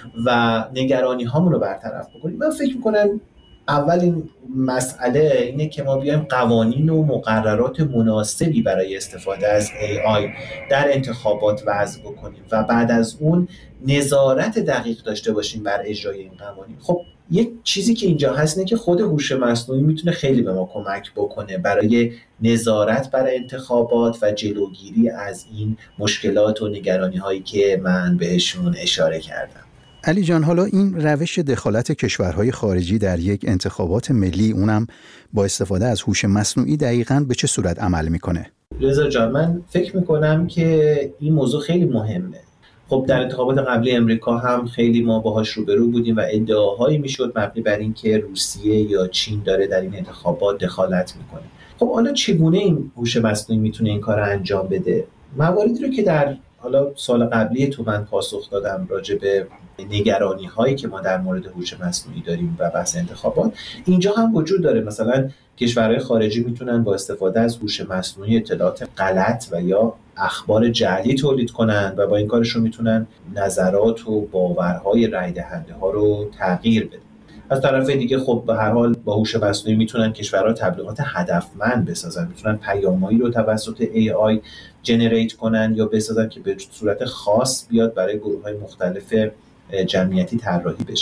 و نگرانی هامون رو برطرف بکنیم؟ من فکر میکنم اولین مسئله اینه که ما بیایم قوانین و مقررات مناسبی برای استفاده از ای آی در انتخابات وضع بکنیم و بعد از اون نظارت دقیق داشته باشیم بر اجرای این قوانین. خب یک چیزی که اینجا هست اینه که خود هوش مصنوعی میتونه خیلی به ما کمک بکنه برای نظارت بر انتخابات و جلوگیری از این مشکلات و نگرانی هایی که من بهشون اشاره کردم. علی جان، حالا این روش دخالت کشورهای خارجی در یک انتخابات ملی، اونم با استفاده از هوش مصنوعی، دقیقاً به چه صورت عمل میکنه؟ رضا جان، من فکر میکنم که این موضوع خیلی مهمه. خب در انتخابات قبلی امریکا هم خیلی ما باهاش روبرو بودیم و ادعاهایی میشد مبنی بر این که روسیه یا چین داره در این انتخابات دخالت میکنه. خب حالا چگونه این هوش مصنوعی میتونه این کار انجام بده؟ مواردی رو که در حالا سال قبلی تو من پاسخ دادم راجع به نگرانی هایی که ما در مورد هوش مصنوعی داریم و بحث انتخابات، اینجا هم وجود داره. مثلا کشورهای خارجی میتونن با استفاده از هوش مصنوعی اطلاعات غلط و یا اخبار جعلی تولید کنن و با این کارشون میتونن نظرات و باورهای رای دهنده ها رو تغییر بدن. از طرف دیگه خب به هر حال با هوش مصنوعی میتونن کشورها تبلیغات هدفمند بسازن، میتونن پیامایی رو توسط ای آی جنریت کنن یا بسازن که به صورت خاص بیاد برای گروه‌های مختلف جمعیتی طراحی بشه.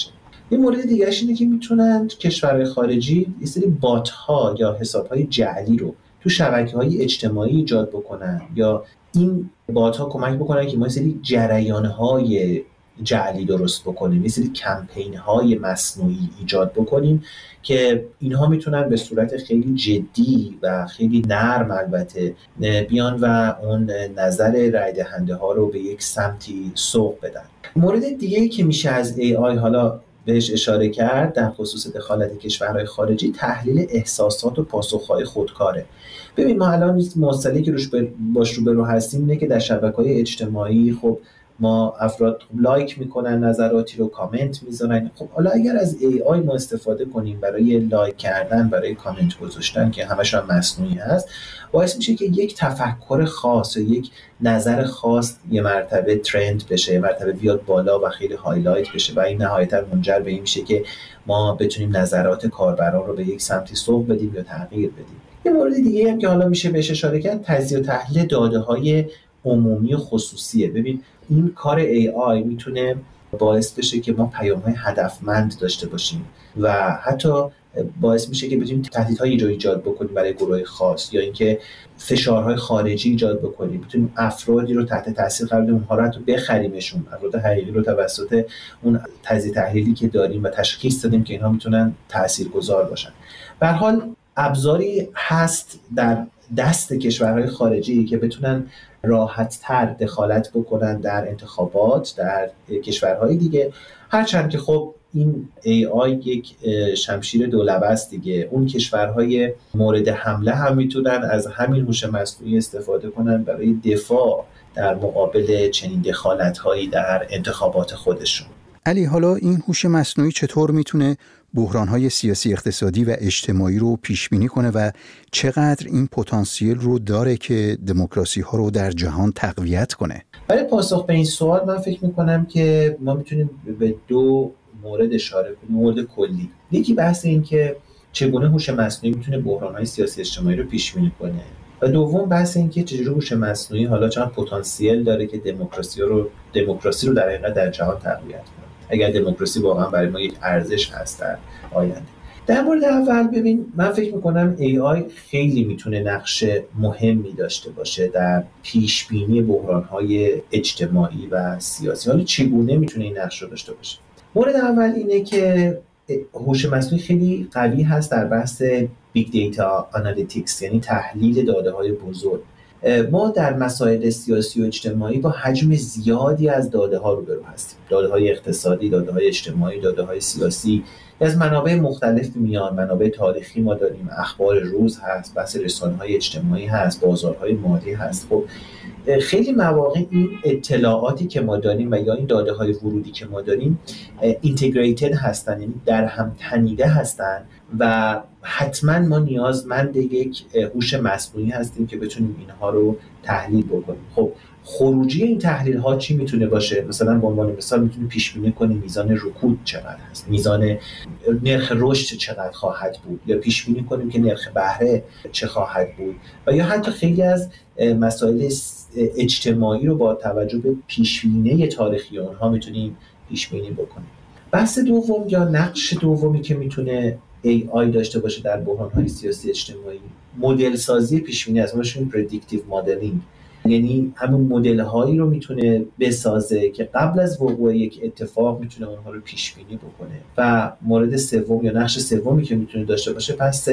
یه مورد دیگه‌اش اینه که میتونن کشورهای خارجی یه سری بات ها یا حساب های جعلی رو تو شبکه‌های اجتماعی ایجاد بکنن یا این بات ها کمک بکنن که ما یه سری جریان‌های جعلی درست بکنیم، یه سری کمپین‌های مصنوعی ایجاد بکنیم که اینها میتونن به صورت خیلی جدی و خیلی نرم البته بیان و اون نظر رای دهنده ها رو به یک سمتی سوق بدن. مورد دیگه‌ای که میشه از ای آی حالا بهش اشاره کرد در خصوص دخالت کشورهای خارجی، تحلیل احساسات و پاسخهای خودکاره. ببین ما الان مسئله که روش باش روبرو هستیم اینه که در شبکه‌های اجتماعی خب ما افراد لایک میکنن، نظراتی رو کامنت میذارن. خب حالا اگر از ای آی ما استفاده کنیم برای لایک کردن، برای کامنت گذاشتن که همش هم مصنوعی هست، باعث میشه که یک تفکر خاص و یک نظر خاص یه مرتبه ترند بشه، یه مرتبه بیاد بالا و خیلی هایلایت بشه و این نهایتاً منجر به این میشه که ما بتونیم نظرات کاربران رو به یک سمتی سوق بدیم یا تغییر بدیم. یه مورد دیگه هم که حالا میشه بهش اشاره کرد، تجزیه و تحلیل داده‌های عمومی و خصوصیه. ببین این کار ای آی میتونه باعث بشه که ما پیام‌های هدفمند داشته باشیم و حتی باعث میشه که بتونیم تهدیدهایی رو ایجاد بکنیم برای گروه خاص یا اینکه فشارهای خارجی ایجاد بکنیم، بتونیم افرادی رو تحت تاثیر قرار بدیم، اونها رو حتی بخریمشون، افراد حقیقی رو توسط اون تجزیه تحلیلی که داریم و تشخیص دادیم که اینها میتونن تاثیرگذار باشن. به هر حال ابزاری هست در دست کشورهای خارجی که بتونن راحت‌تر دخالت بکنن در انتخابات در کشورهای دیگه، هرچند که خب این ای آی یک شمشیر دولبه است دیگه. اون کشورهای مورد حمله هم میتونن از همین هوش مصنوعی استفاده کنن برای دفاع در مقابل چنین دخالت‌هایی در انتخابات خودشون. علی، حالا این هوش مصنوعی چطور میتونه بحران‌های سیاسی، اقتصادی و اجتماعی رو پیش بینی کنه و چقدر این پتانسیل رو داره که دموکراسی‌ها رو در جهان تقویت کنه؟ برای پاسخ به این سوال من فکر می‌کنم که ما میتونیم به دو مورد اشاره کنیم. مورد کلی، یکی بحث این که چگونه هوش مصنوعی میتونه بحران‌های سیاسی اجتماعی رو پیش بینی کنه و دوم بحث این که چجوری هوش مصنوعی حالا چند پتانسیل داره که دموکراسی رو دموکراسی رو در حقیقت در جهان تقویت کنه، اگر دموکراسی واقعا برای ما یک ارزش هست در آینده. در مورد اول ببین، من فکر میکنم ای آی خیلی میتونه نقش مهمی داشته باشه در پیش بینی بحران‌های اجتماعی و سیاسی. حالا چگونه میتونه این نقش رو داشته باشه؟ مورد اول اینه که هوش مصنوعی خیلی قوی هست در بحث بیگ دیتا آنالیتیکس، یعنی تحلیل داده‌های بزرگ. ما در مسائل سیاسی و اجتماعی با حجم زیادی از داده‌ها روبرو هستیم، داده‌های اقتصادی، داده‌های اجتماعی، داده‌های سیاسی از منابع مختلف میان. منابع تاریخی ما داریم، اخبار روز هست، بحث رسانه‌های اجتماعی هست، بازارهای مالی هست. خب خیلی مواقع این اطلاعاتی که ما داریم و یا این داده‌های ورودی که ما داریم اینتگریتد هستن، یعنی در هم تنیده هستن و حتما ما نیازمند یک هوش مصنوعی هستیم که بتونیم اینها رو تحلیل بکنیم. خب خروجی این تحلیل ها چی میتونه باشه؟ مثلا به عنوان مثال میتونیم پیش بینی کنیم میزان رکود چقدر هست، میزان نرخ رشد چقدر خواهد بود، یا پیش بینی کنیم که نرخ بهره چه خواهد بود، و یا حتی خیلی از مسائل اجتماعی رو با توجه به پیش بینی تاریخی اونها میتونیم پیش بینی بکنیم. بحث دوم یا نقش دومی که میتونه ای آی داشته باشه در بحران‌های سیاسی اجتماعی، مدل سازی پیش بینی است. ماشین پردیکتیو مدلینگ، یعنی همون مدل هایی رو میتونه بسازه که قبل از وقوع یک اتفاق میتونه اونها رو پیش بینی بکنه. و مورد سوم یا نقش سومی که میتونه داشته باشه بحث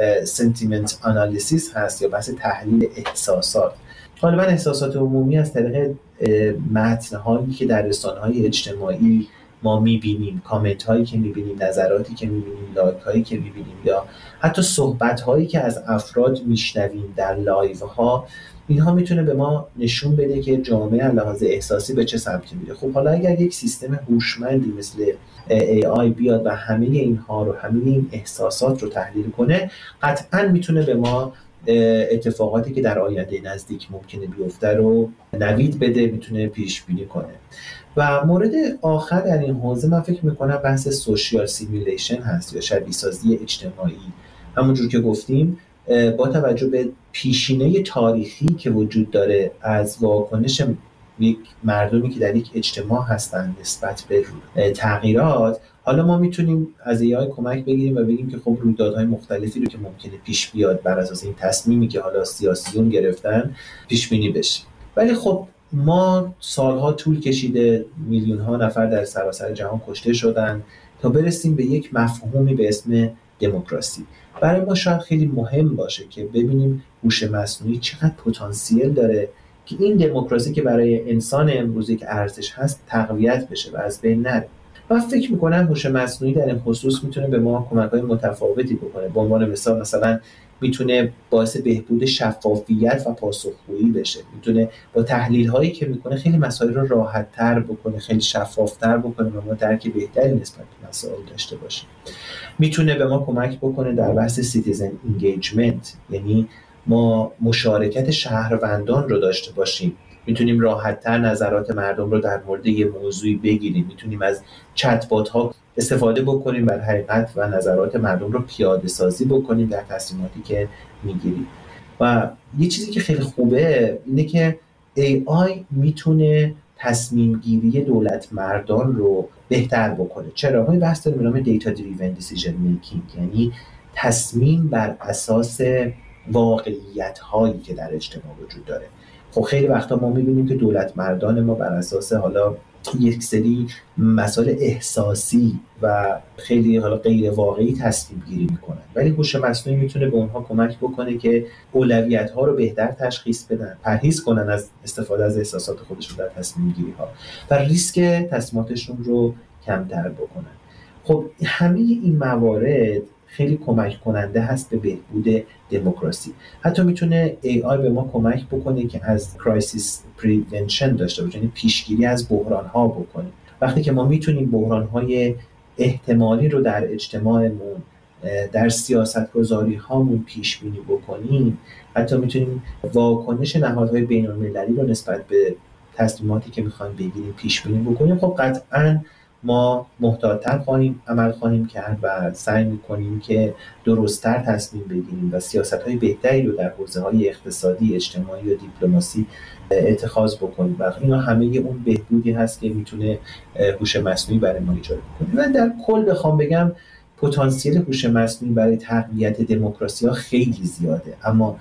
سنتیمنت آنالیسیس هست یا بحث تحلیل احساسات. غالبا احساسات عمومی از طریق متن هایی که در رسانه های اجتماعی ما میبینیم، کامنت هایی که میبینیم، نظراتی که میبینیم، لایک هایی که میبینیم، یا حتی صحبت هایی که از افراد میشنویم در لایو ها، اینها میتونه به ما نشون بده که جامعه از لحاظ احساسی به چه سمتی میره. خب حالا اگر یک سیستم هوشمندی مثل ای آی بیاد و همه اینها رو، همه این احساسات رو تحلیل کنه، قطعاً میتونه به ما اتفاقاتی که در آینده نزدیک ممکنه بیفته رو نوید بده، میتونه پیش بینی کنه. و مورد آخر در این حوزه من فکر میکنم بحث سوشیال سیمیلیشن هست یا شبیه سازی اجتماعی. همونجور که گفتیم با توجه به پیشینه تاریخی که وجود داره از واکنش یک مردمی که در یک اجتماع هستن نسبت به تغییرات، حالا ما میتونیم از ای آی کمک بگیریم و بگیم که خب رویدادهای مختلفی رو که ممکنه پیش بیاد بر اساس این تصمیمی که حالا سیاسیون گرفتن پیش بینی بشه. ولی خب ما سالها طول کشیده، میلیون ها نفر در سراسر جهان کشته شدن تا برسیم به یک مفهومی به اسم دموکراسی. برای ما شاید خیلی مهم باشه که ببینیم هوش مصنوعی چقدر پتانسیل داره که این دموکراسی که برای انسان امروز یک ارزش هست تقویت بشه و از بین نره. من فکر میکنم هوش مصنوعی در این خصوص میتونه به ما کمک‌های متفاوتی بکنه. به عنوان مثال مثلا میتونه باعث بهبود شفافیت و پاسخگویی بشه، میتونه با تحلیل‌هایی که میکنه خیلی مسائل رو راحت‌تر بکنه، خیلی شفاف‌تر بکنه و ما درک بهتری نسبت به مسائل داشته باشیم. میتونه به ما کمک بکنه در بحث سیتیزن اینگیجمنت، یعنی ما مشارکت شهروندان رو داشته باشیم، میتونیم راحت‌تر نظرات مردم رو در مورد یه موضوعی بگیریم، میتونیم از چت بات ها استفاده بکنیم بر حقیقت و نظرات مردم رو پیاده سازی بکنیم در تصمیماتی که میگیریم. و یه چیزی که خیلی خوبه اینه که ای آی میتونه تصمیم گیری دولت مردان رو بهتر بکنه. چرا؟ ما بحث داریم به نام دیتا دریون دیسیژن میکینگ، یعنی تصمیم بر اساس واقعیت هایی که در اجتماع وجود داره. خب خیلی وقتا ما میبینیم که دولت مردان ما بر اساس حالا یک سری مسائل احساسی و خیلی حالا غیر واقعی تصمیم گیری میکنن، ولی هوش مصنوعی میتونه به اونها کمک بکنه که اولویت ها رو بهتر تشخیص بدن، پرهیز کنن از استفاده از احساسات خودشون در تصمیم گیری ها و ریسک تصمیماتشون رو کمتر بکنن. خب همه این موارد خیلی کمک کننده هست به بهبود دموکراسی. حتی میتونه ای آی به ما کمک بکنه که از کرایسیس پریونشن داشته باشیم، یعنی پیشگیری از بحران ها بکنیم. وقتی که ما میتونیم بحران های احتمالی رو در اجتماعمون، در سیاست گذاری هامون پیش بینی بکنیم، حتی میتونیم واکنش نهادهای بین المللی رو نسبت به تصمیماتی که میخوایم بگیریم پیش بینی بکنیم. خب قطعاً ما محتاط‌تر خواهیم عمل خواهیم کرد و سعی می‌کنیم که درست‌تر تصمیم بگیریم و سیاست‌های بهتری رو در حوزه‌های اقتصادی، اجتماعی و دیپلماسی اتخاذ بکنیم. و اینا همه اون بهبودی هست که میتونه هوش مصنوعی برای ما ایجاد کنه. و در کل بخوام بگم پتانسیل هوش مصنوعی برای تقویت دموکراسی‌ها خیلی زیاده، اما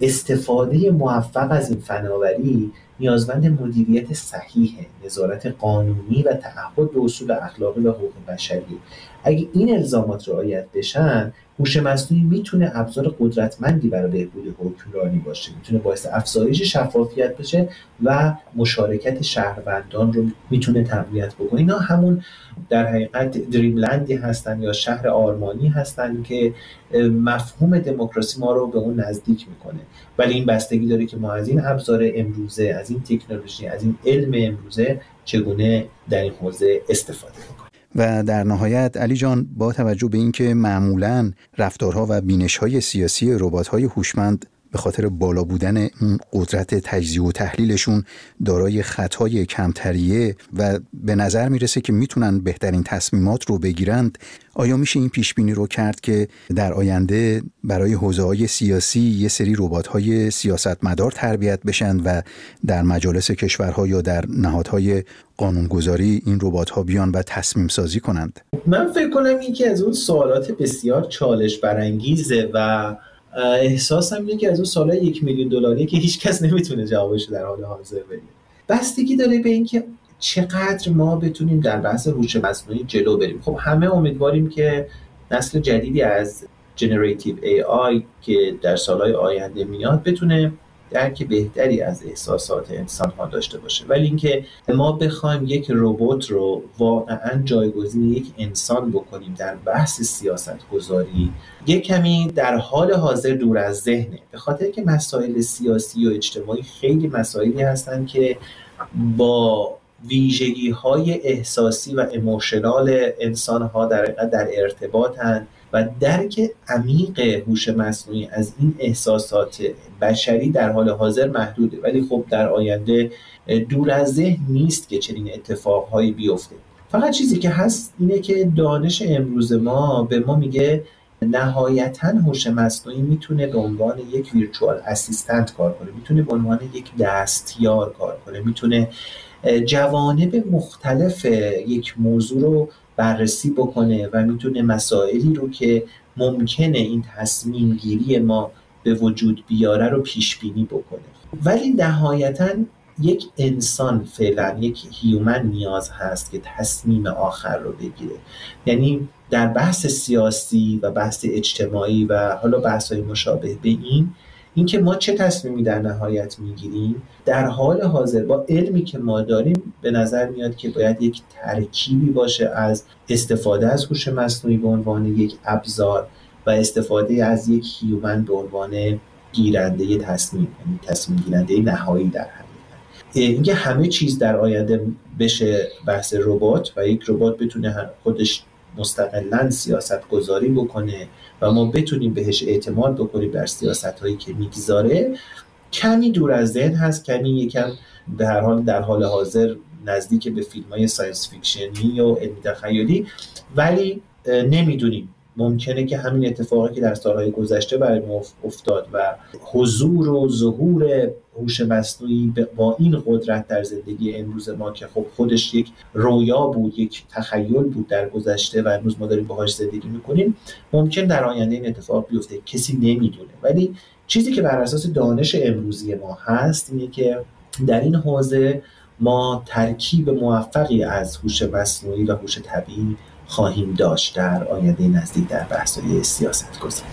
استفاده موفق از این فناوری نیازمند مدیریت صحیح، نظارت قانونی و تعهد به اصول اخلاقی و حقوق بشری. اگه این الزامات رعایت بشن، هوش مصنوعی میتونه ابزار قدرتمندی برای بهبود حکمرانی باشه، میتونه باعث افزایش شفافیت بشه و مشارکت شهروندان رو میتونه تقویت بکنه. اینا همون در حقیقت دریملندی هستن یا شهر آرمانی هستن که مفهوم دموکراسی ما رو به اون نزدیک میکنه. ولی این بستگی داره که ما از این ابزار امروزه، از این تکنولوژی، از این علم امروزه چگونه در این حوزه استفاده بکنیم. و در نهایت علی جان، با توجه به اینکه معمولاً رفتارها و بینش‌های سیاسی ربات‌های هوشمند به خاطر بالا بودن اون قدرت تجزیه و تحلیلشون دارای خطای کمتریه و به نظر میرسه که میتونن بهترین تصمیمات رو بگیرند، آیا میشه این پیش بینی رو کرد که در آینده برای حوزه‌های سیاسی یه سری ربات‌های سیاستمدار تربیت بشن و در مجالس کشورها یا در نهادهای قانونگذاری این ربات‌ها بیان و تصمیم سازی کنند؟ من فکر کنم این که از اون سوالات بسیار چالش برانگیزه و احساسم اینه که از اون سوالای یک میلیون دلاری که هیچ کس نمیتونه جوابش در حال حاضر بده. بستگی داره به این که چقدر ما بتونیم در بحث هوش مصنوعی جلو بریم. خب همه امیدواریم که نسل جدیدی از جنراتیو ای آی که در سالهای آینده میاد بتونه درک بهتری از احساسات انسان‌ها داشته باشه، ولی اینکه ما بخوایم یک ربات رو واقعاً جایگزین یک انسان بکنیم در بحث سیاست‌گذاری، یک کمی در حال حاضر دور از ذهنه، به خاطر که مسائل سیاسی و اجتماعی خیلی مسائلی هستن که با ویژگی‌های احساسی و ایموشنال انسان‌ها در در ارتباطن و درک عمیق هوش مصنوعی از این احساسات بشری در حال حاضر محدوده. ولی خب در آینده دور از ذهن نیست که چنین اتفاقهایی بیفته. فقط چیزی که هست اینه که دانش امروز ما به ما میگه نهایتاً هوش مصنوعی میتونه به عنوان یک ویرچوال اسیستنت کار کنه، میتونه به عنوان یک دستیار کار کنه، میتونه جوانب مختلف یک موضوع رو بررسی بکنه و میتونه مسائلی رو که ممکنه این تصمیم گیری ما به وجود بیاره رو پیش بینی بکنه. ولی نهایتاً یک انسان، فعلا یک هیومن نیاز هست که تصمیم آخر رو بگیره. یعنی در بحث سیاسی و بحث اجتماعی و حالا بحث‌های مشابه به این اینکه ما چه تصمیمی در نهایت میگیریم، در حال حاضر با علمی که ما داریم به نظر میاد که باید یک ترکیبی باشه از استفاده از هوش مصنوعی به عنوان یک ابزار و استفاده از یک هیومن به عنوان گیرنده تصمیم، یعنی تصمیم گیرنده نهایی در حقیقت. اینکه همه چیز در آینده بشه بحث ربات و یک ربات بتونه خودش مستقلاً سیاست گذاری بکنه و ما بتونیم بهش اعتماد بکنیم در سیاست هایی که میگذاره، کمی دور از ذهن هست، کمی یکم به هر حال در حال حاضر نزدیک به فیلم های ساینس فیکشنی و علمی تخیلی، ولی نمیدونیم ممکنه که همین اتفاقی که در سالهای گذشته برای ما افتاد و حضور و ظهور هوش مصنوعی با این قدرت در زندگی امروز ما که خب خودش یک رویا بود، یک تخیل بود در گذشته و امروز ما داریم باهاش زندگی میکنیم، ممکن در آینده این اتفاق بیفته، کسی نمیدونه. ولی چیزی که بر اساس دانش امروزی ما هست اینه که در این حوزه ما ترکیب موفقی از هوش مصنوعی و هوش طبیعی خواهیم داشت در آینده نزدیک در بحث‌های سیاست گذاری.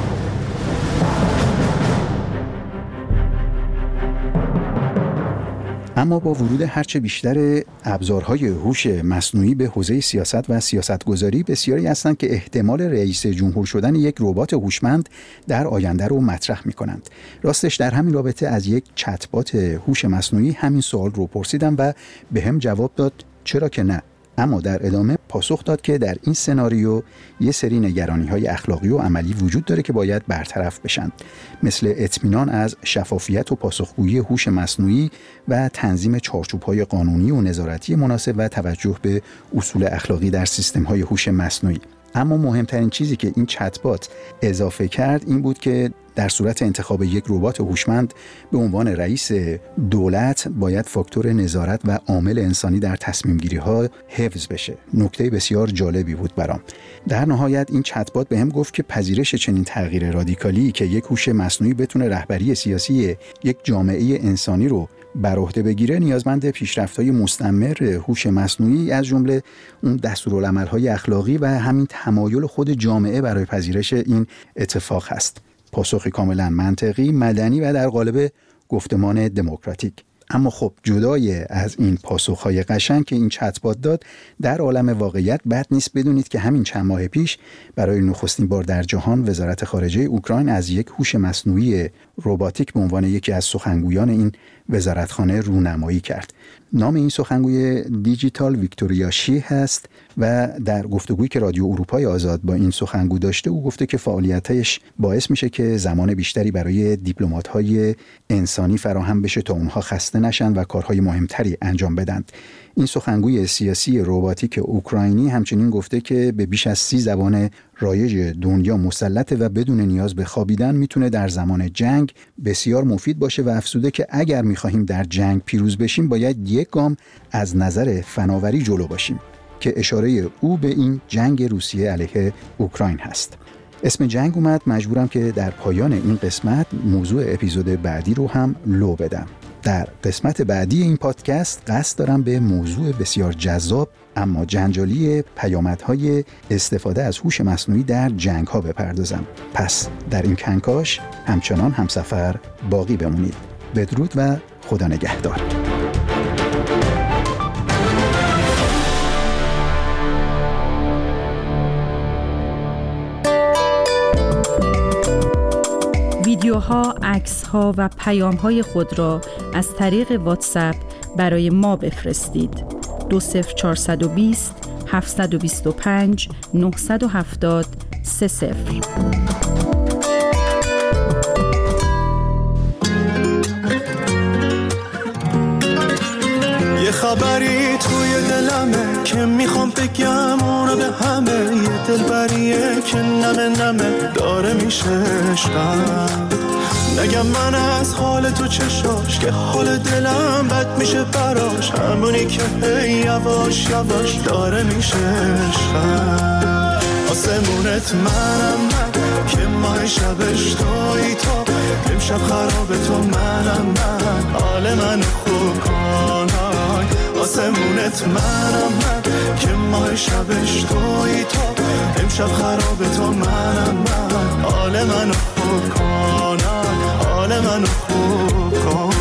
اما با ورود هرچه بیشتر ابزارهای هوش مصنوعی به حوزه سیاست و سیاستگذاری، بسیاری هستند که احتمال رئیس جمهور شدن یک ربات هوشمند در آینده رو مطرح می‌کنند. راستش در همین رابطه از یک چت‌بات هوش مصنوعی همین سوال رو پرسیدم و به هم جواب داد چرا که نه. اما در ادامه پاسخ داد که در این سناریو یه سری نگرانی‌های اخلاقی و عملی وجود داره که باید برطرف بشن، مثل اطمینان از شفافیت و پاسخگویی هوش مصنوعی و تنظیم چارچوب‌های قانونی و نظارتی مناسب و توجه به اصول اخلاقی در سیستم‌های هوش مصنوعی. اما مهمترین چیزی که این چت‌بات اضافه کرد این بود که در صورت انتخاب یک ربات هوشمند به عنوان رئیس دولت باید فاکتور نظارت و عامل انسانی در تصمیم گیری ها حفظ بشه. نکته بسیار جالبی بود برام. در نهایت این چت‌بات بهم گفت که پذیرش چنین تغییر رادیکالی که یک هوش مصنوعی بتونه رهبری سیاسی یک جامعه انسانی رو بر عهده بگیره نیازمند پیشرفت‌های مستمر هوش مصنوعی از جمله اون دستورالعمل‌های اخلاقی و همین تمایل خود جامعه برای پذیرش این اتفاق هست. پاسخی کاملا منطقی، مدنی و در قالب گفتمان دموکراتیک. اما خب جدای از این پاسخهای قشنگ که این چت‌بات داد، در عالم واقعیت بد نیست بدونید که همین چند ماه پیش برای نخستین بار در جهان وزارت خارجه اوکراین از یک هوش مصنوعی رباتیک به عنوان یکی از سخنگویان این وزارتخانه رونمایی کرد. نام این سخنگوی دیجیتال ویکتوریا شی هست و در گفتگویی که رادیو اروپای آزاد با این سخنگو داشته او گفته که فعالیتش باعث میشه که زمان بیشتری برای دیپلمات‌های انسانی فراهم بشه تا اونها خسته نشن و کارهای مهمتری انجام بدند. این سخنگوی سیاسی رباتیک اوکراینی همچنین گفته که به بیش از سی زبان رایج دنیا مسلطه و بدون نیاز به خوابیدن میتونه در زمان جنگ بسیار مفید باشه و افزوده که اگر میخواهیم در جنگ پیروز بشیم باید یک گام از نظر فناوری جلو باشیم، که اشاره او به این جنگ روسیه علیه اوکراین هست. اسم جنگ اومد، مجبورم که در پایان این قسمت موضوع اپیزود بعدی رو هم لو بدم. در قسمت بعدی این پادکست قصد دارم به موضوع بسیار جذاب اما جنجالی پیامدهای استفاده از هوش مصنوعی در جنگ‌ها بپردازم. پس در این کنکاش همچنان همسفر باقی بمونید. بدرود و خدا نگهدار. ویدیوها، عکس‌ها و پیام‌های خود را از طریق واتساپ برای ما بفرستید. دو صفر چهار دو صفر هفت دو پنج نه هفت صفر سه صفر. یه خبری توی دلمه که میخوام بگم اونو به همه، یه دلبریه که نمه نمه داره میشه عشقم. نگم من از حال تو چشاش که حال دلم بد میشه براش، همونی که هی یواش یواش داره میشه عشقم. آسمونت منم من که ماه شبش توی تو، امشب خراب تو منم من، حال منو خوب کنای. آسمونت منم من که ماه شبش توی تو، امشب خراب تو منم من، حال منو خوب کنای، حال منو خوب کن.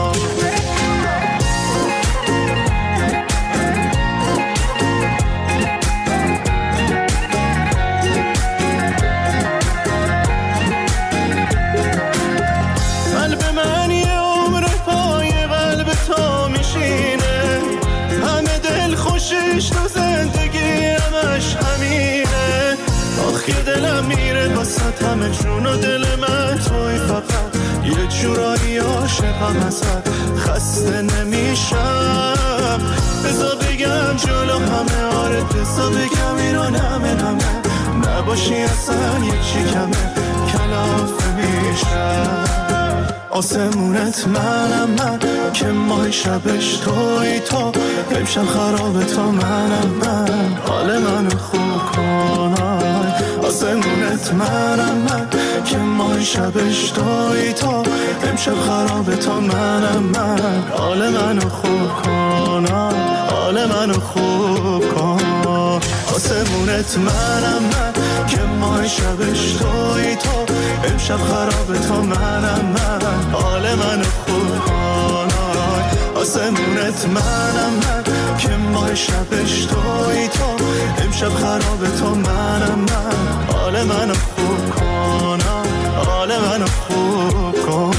قلب من یه عمر پای قلب تو میشینه، همه دل خوشش تو زندگی همش همینه. آخ که دلم میره واسه همه جون و دل من توی، فقط یه جورایی عاشقم ازت خسته نمیشم. بذار بگم جلو همه، آره بذار بگم اینو نمه نمه، نباشی اصلا یه چی کمه کلافه میشم. آسمونت منم من که ماه شبش توی تو، امشب خراب تو منم من، حال منو خوب کنای. آسمونت منم من که ماه شبش توی تو، امشب خراب تو منم من، حال منو خوب کنای، حال منو خوب کن. آسمونت منم من که ماه شبش توی تو، امشب خراب تو منم من، حال منو خوب کنای. آسمونت منم من که ماه شبش توی تو، امشب خراب تو منم من، حال منو خوب کنای، حال منو خوب کن.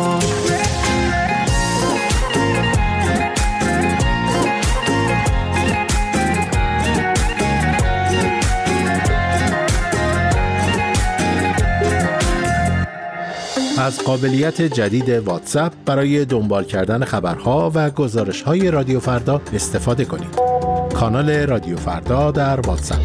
از قابلیت جدید واتساپ برای دنبال کردن خبرها و گزارش‌های رادیو فردا استفاده کنید. کانال رادیو فردا در واتساپ.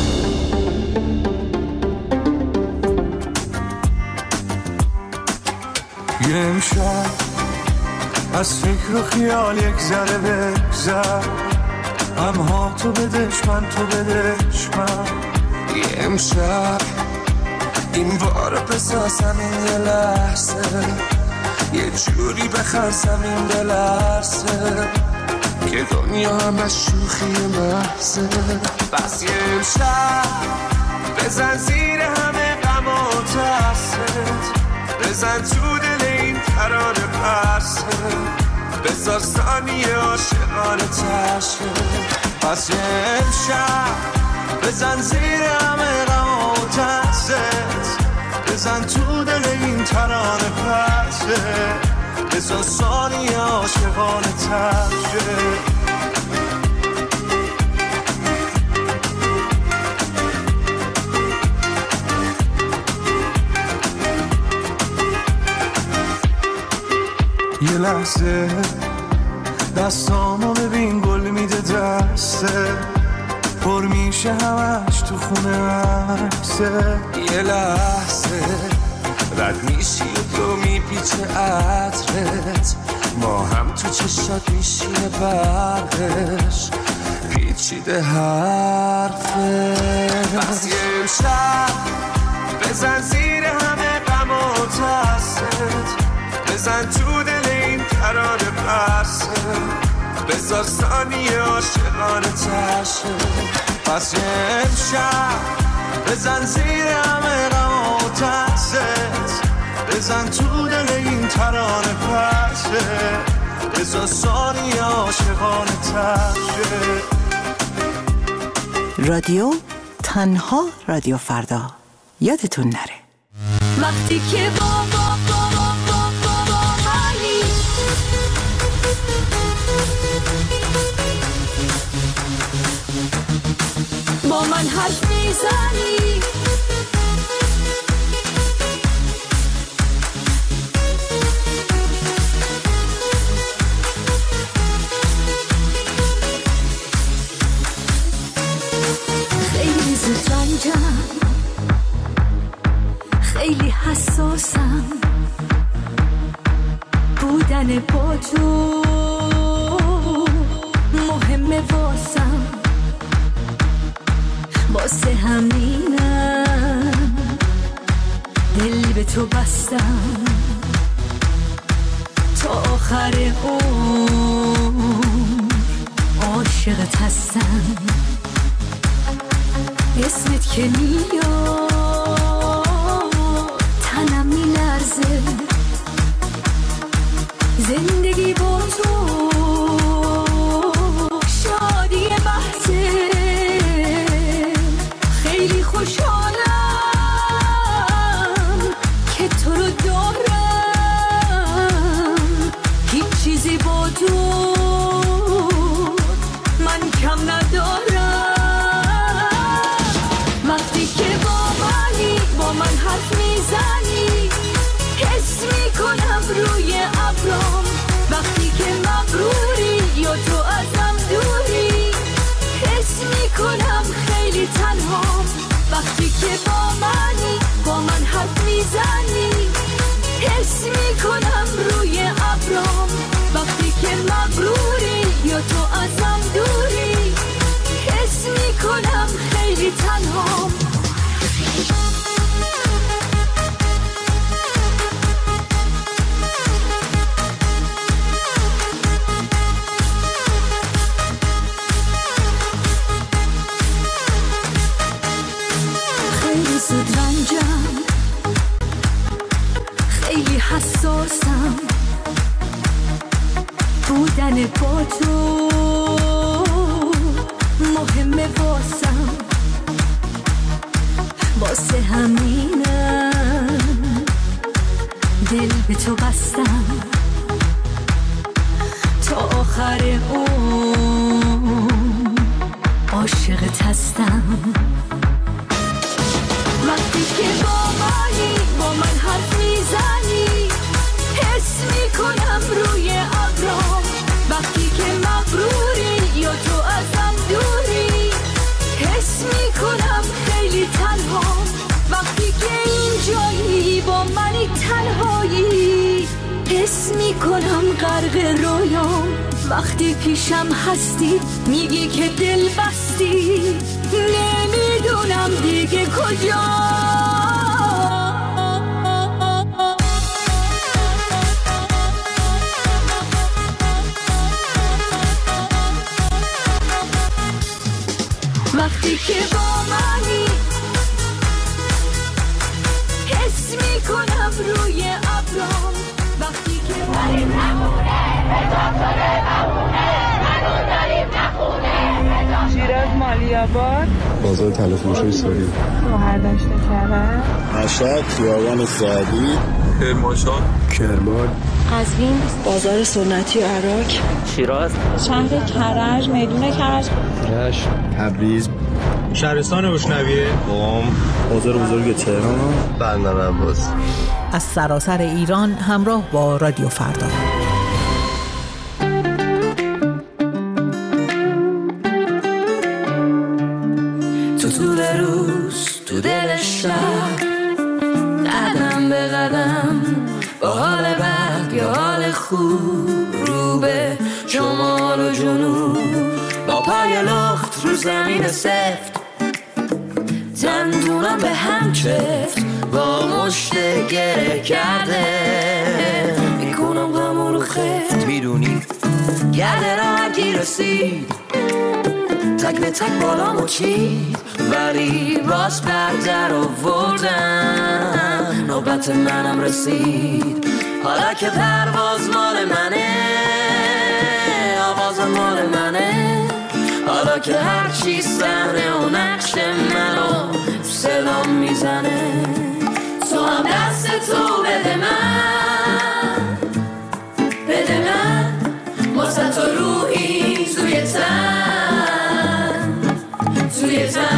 یه امشب از فکر و خیال یک ذره بگذر، امها تو بدش من تو بدش من. یه امشب این بار بسازم این یه لحظه، یه جوری بخرسم این بلرسه که دنیا همش شوخی محضه. بس یه امشب بزن زیر همه غم و ترست، بزن تو دل این ترانه پرسه، بذار ثانیه عاشقانه تشه. پس یه امشب بزن زیر همه غم و ترست، بزن تو دل این ترانه پرسه، بذار ثانیه عاشقانه تشه. یه لحظه دستامو ببین گل میده دسته، پر میشه همش تو خونه عکسه. یه لحظه رد میشی و تو میپیچه عطرت، ما هم تو چشات میشینه برقش پیچیده حرفه. بس یه امشب بزن زیر همه غم و ترست، بزن تو دل این ترانه پرسه، بذار ثانیه عاشقانه تشه. پس یه امشب بزن زیر همه غم و ترست، بزن تو دل این ترانه پرسه، بذار ثانیه عاشقانه تشه. رادیو تنها رادیو فردا، یادتون نره وقتی که با با با با با با منی، با من حرف میزنی، بودن با تو مهمه واسم، واسه همینم دل به تو بستم تا آخر عمر عاشقت هستم. اسمت که میاد تنم میلرزه، زندگی با تو شادی بحثه، خیلی خوشحالم که تو رو دارم، هیچ چیزی با تو من کم ندارم. وقتی که با منی با من حرف میزنی حس میکنم روی ابرام، وقتی که مغروری یا تو ازم دوری حس میکنم خیلی تنهام. وقتی که با منی با من حرف میزنی حس میکنم روی ابرام، وقتی که مغروری یا تو ازم دوری حس میکنم خیلی تنهام. خیلی زود رنجم، خیلی حساسم، بودن با تو مهمه واسم، واسه همینم دل به تو بستم تا آخر عمر عاشقت هستم. وقتی که با منی با من حرف میزنی حس میکنم روی ابرام، وقتی که مغروری یا تو ازم دوری حس میکنم خیلی تنهام. وقتی که اینجایی با منی تنهایی حس میکنم غرق رویام، وقتی پیشم هستی میگی که دل بستی، نمیدونم دیگه کجا. وقتی که با منی حس میکنم روی ابرام، وقتی که داریم نمونه اجازه نمونه منو داریم نخونه. شیراز مالیاباد، بازار تلفروشی سوری، مهردشت کرد، مشهد خیابان سعدی، کرمانشاه، کرمان، قزوین، بازار سنتی و عراق، شیراز، شهر کرج، میدون کرج، رشت، تبریز، شهرستان روشنویه، قم، بازار بزرگ تهران، بندر عباس. از سراسر ایران همراه با رادیو فردا. تو طول روز تو دل شب قدم به قدم با حال بد یا حال خوب رو به شمال و جنوب با پای لخت رو زمین سفت دندونم به هم چفت با مشت گره کرده میکنم غمو رو خفت میدونی گرده را هرگی رسید تک به تک بالامو چید ولی باز بردر آوردم نوبت منم رسید حالا که پرواز مال منه آواز مال منه حالا که هرچی صحنه و نقش منو صدام میزنه تو هم دست تو بده من بده من واسه تو روحی توی تن توی تن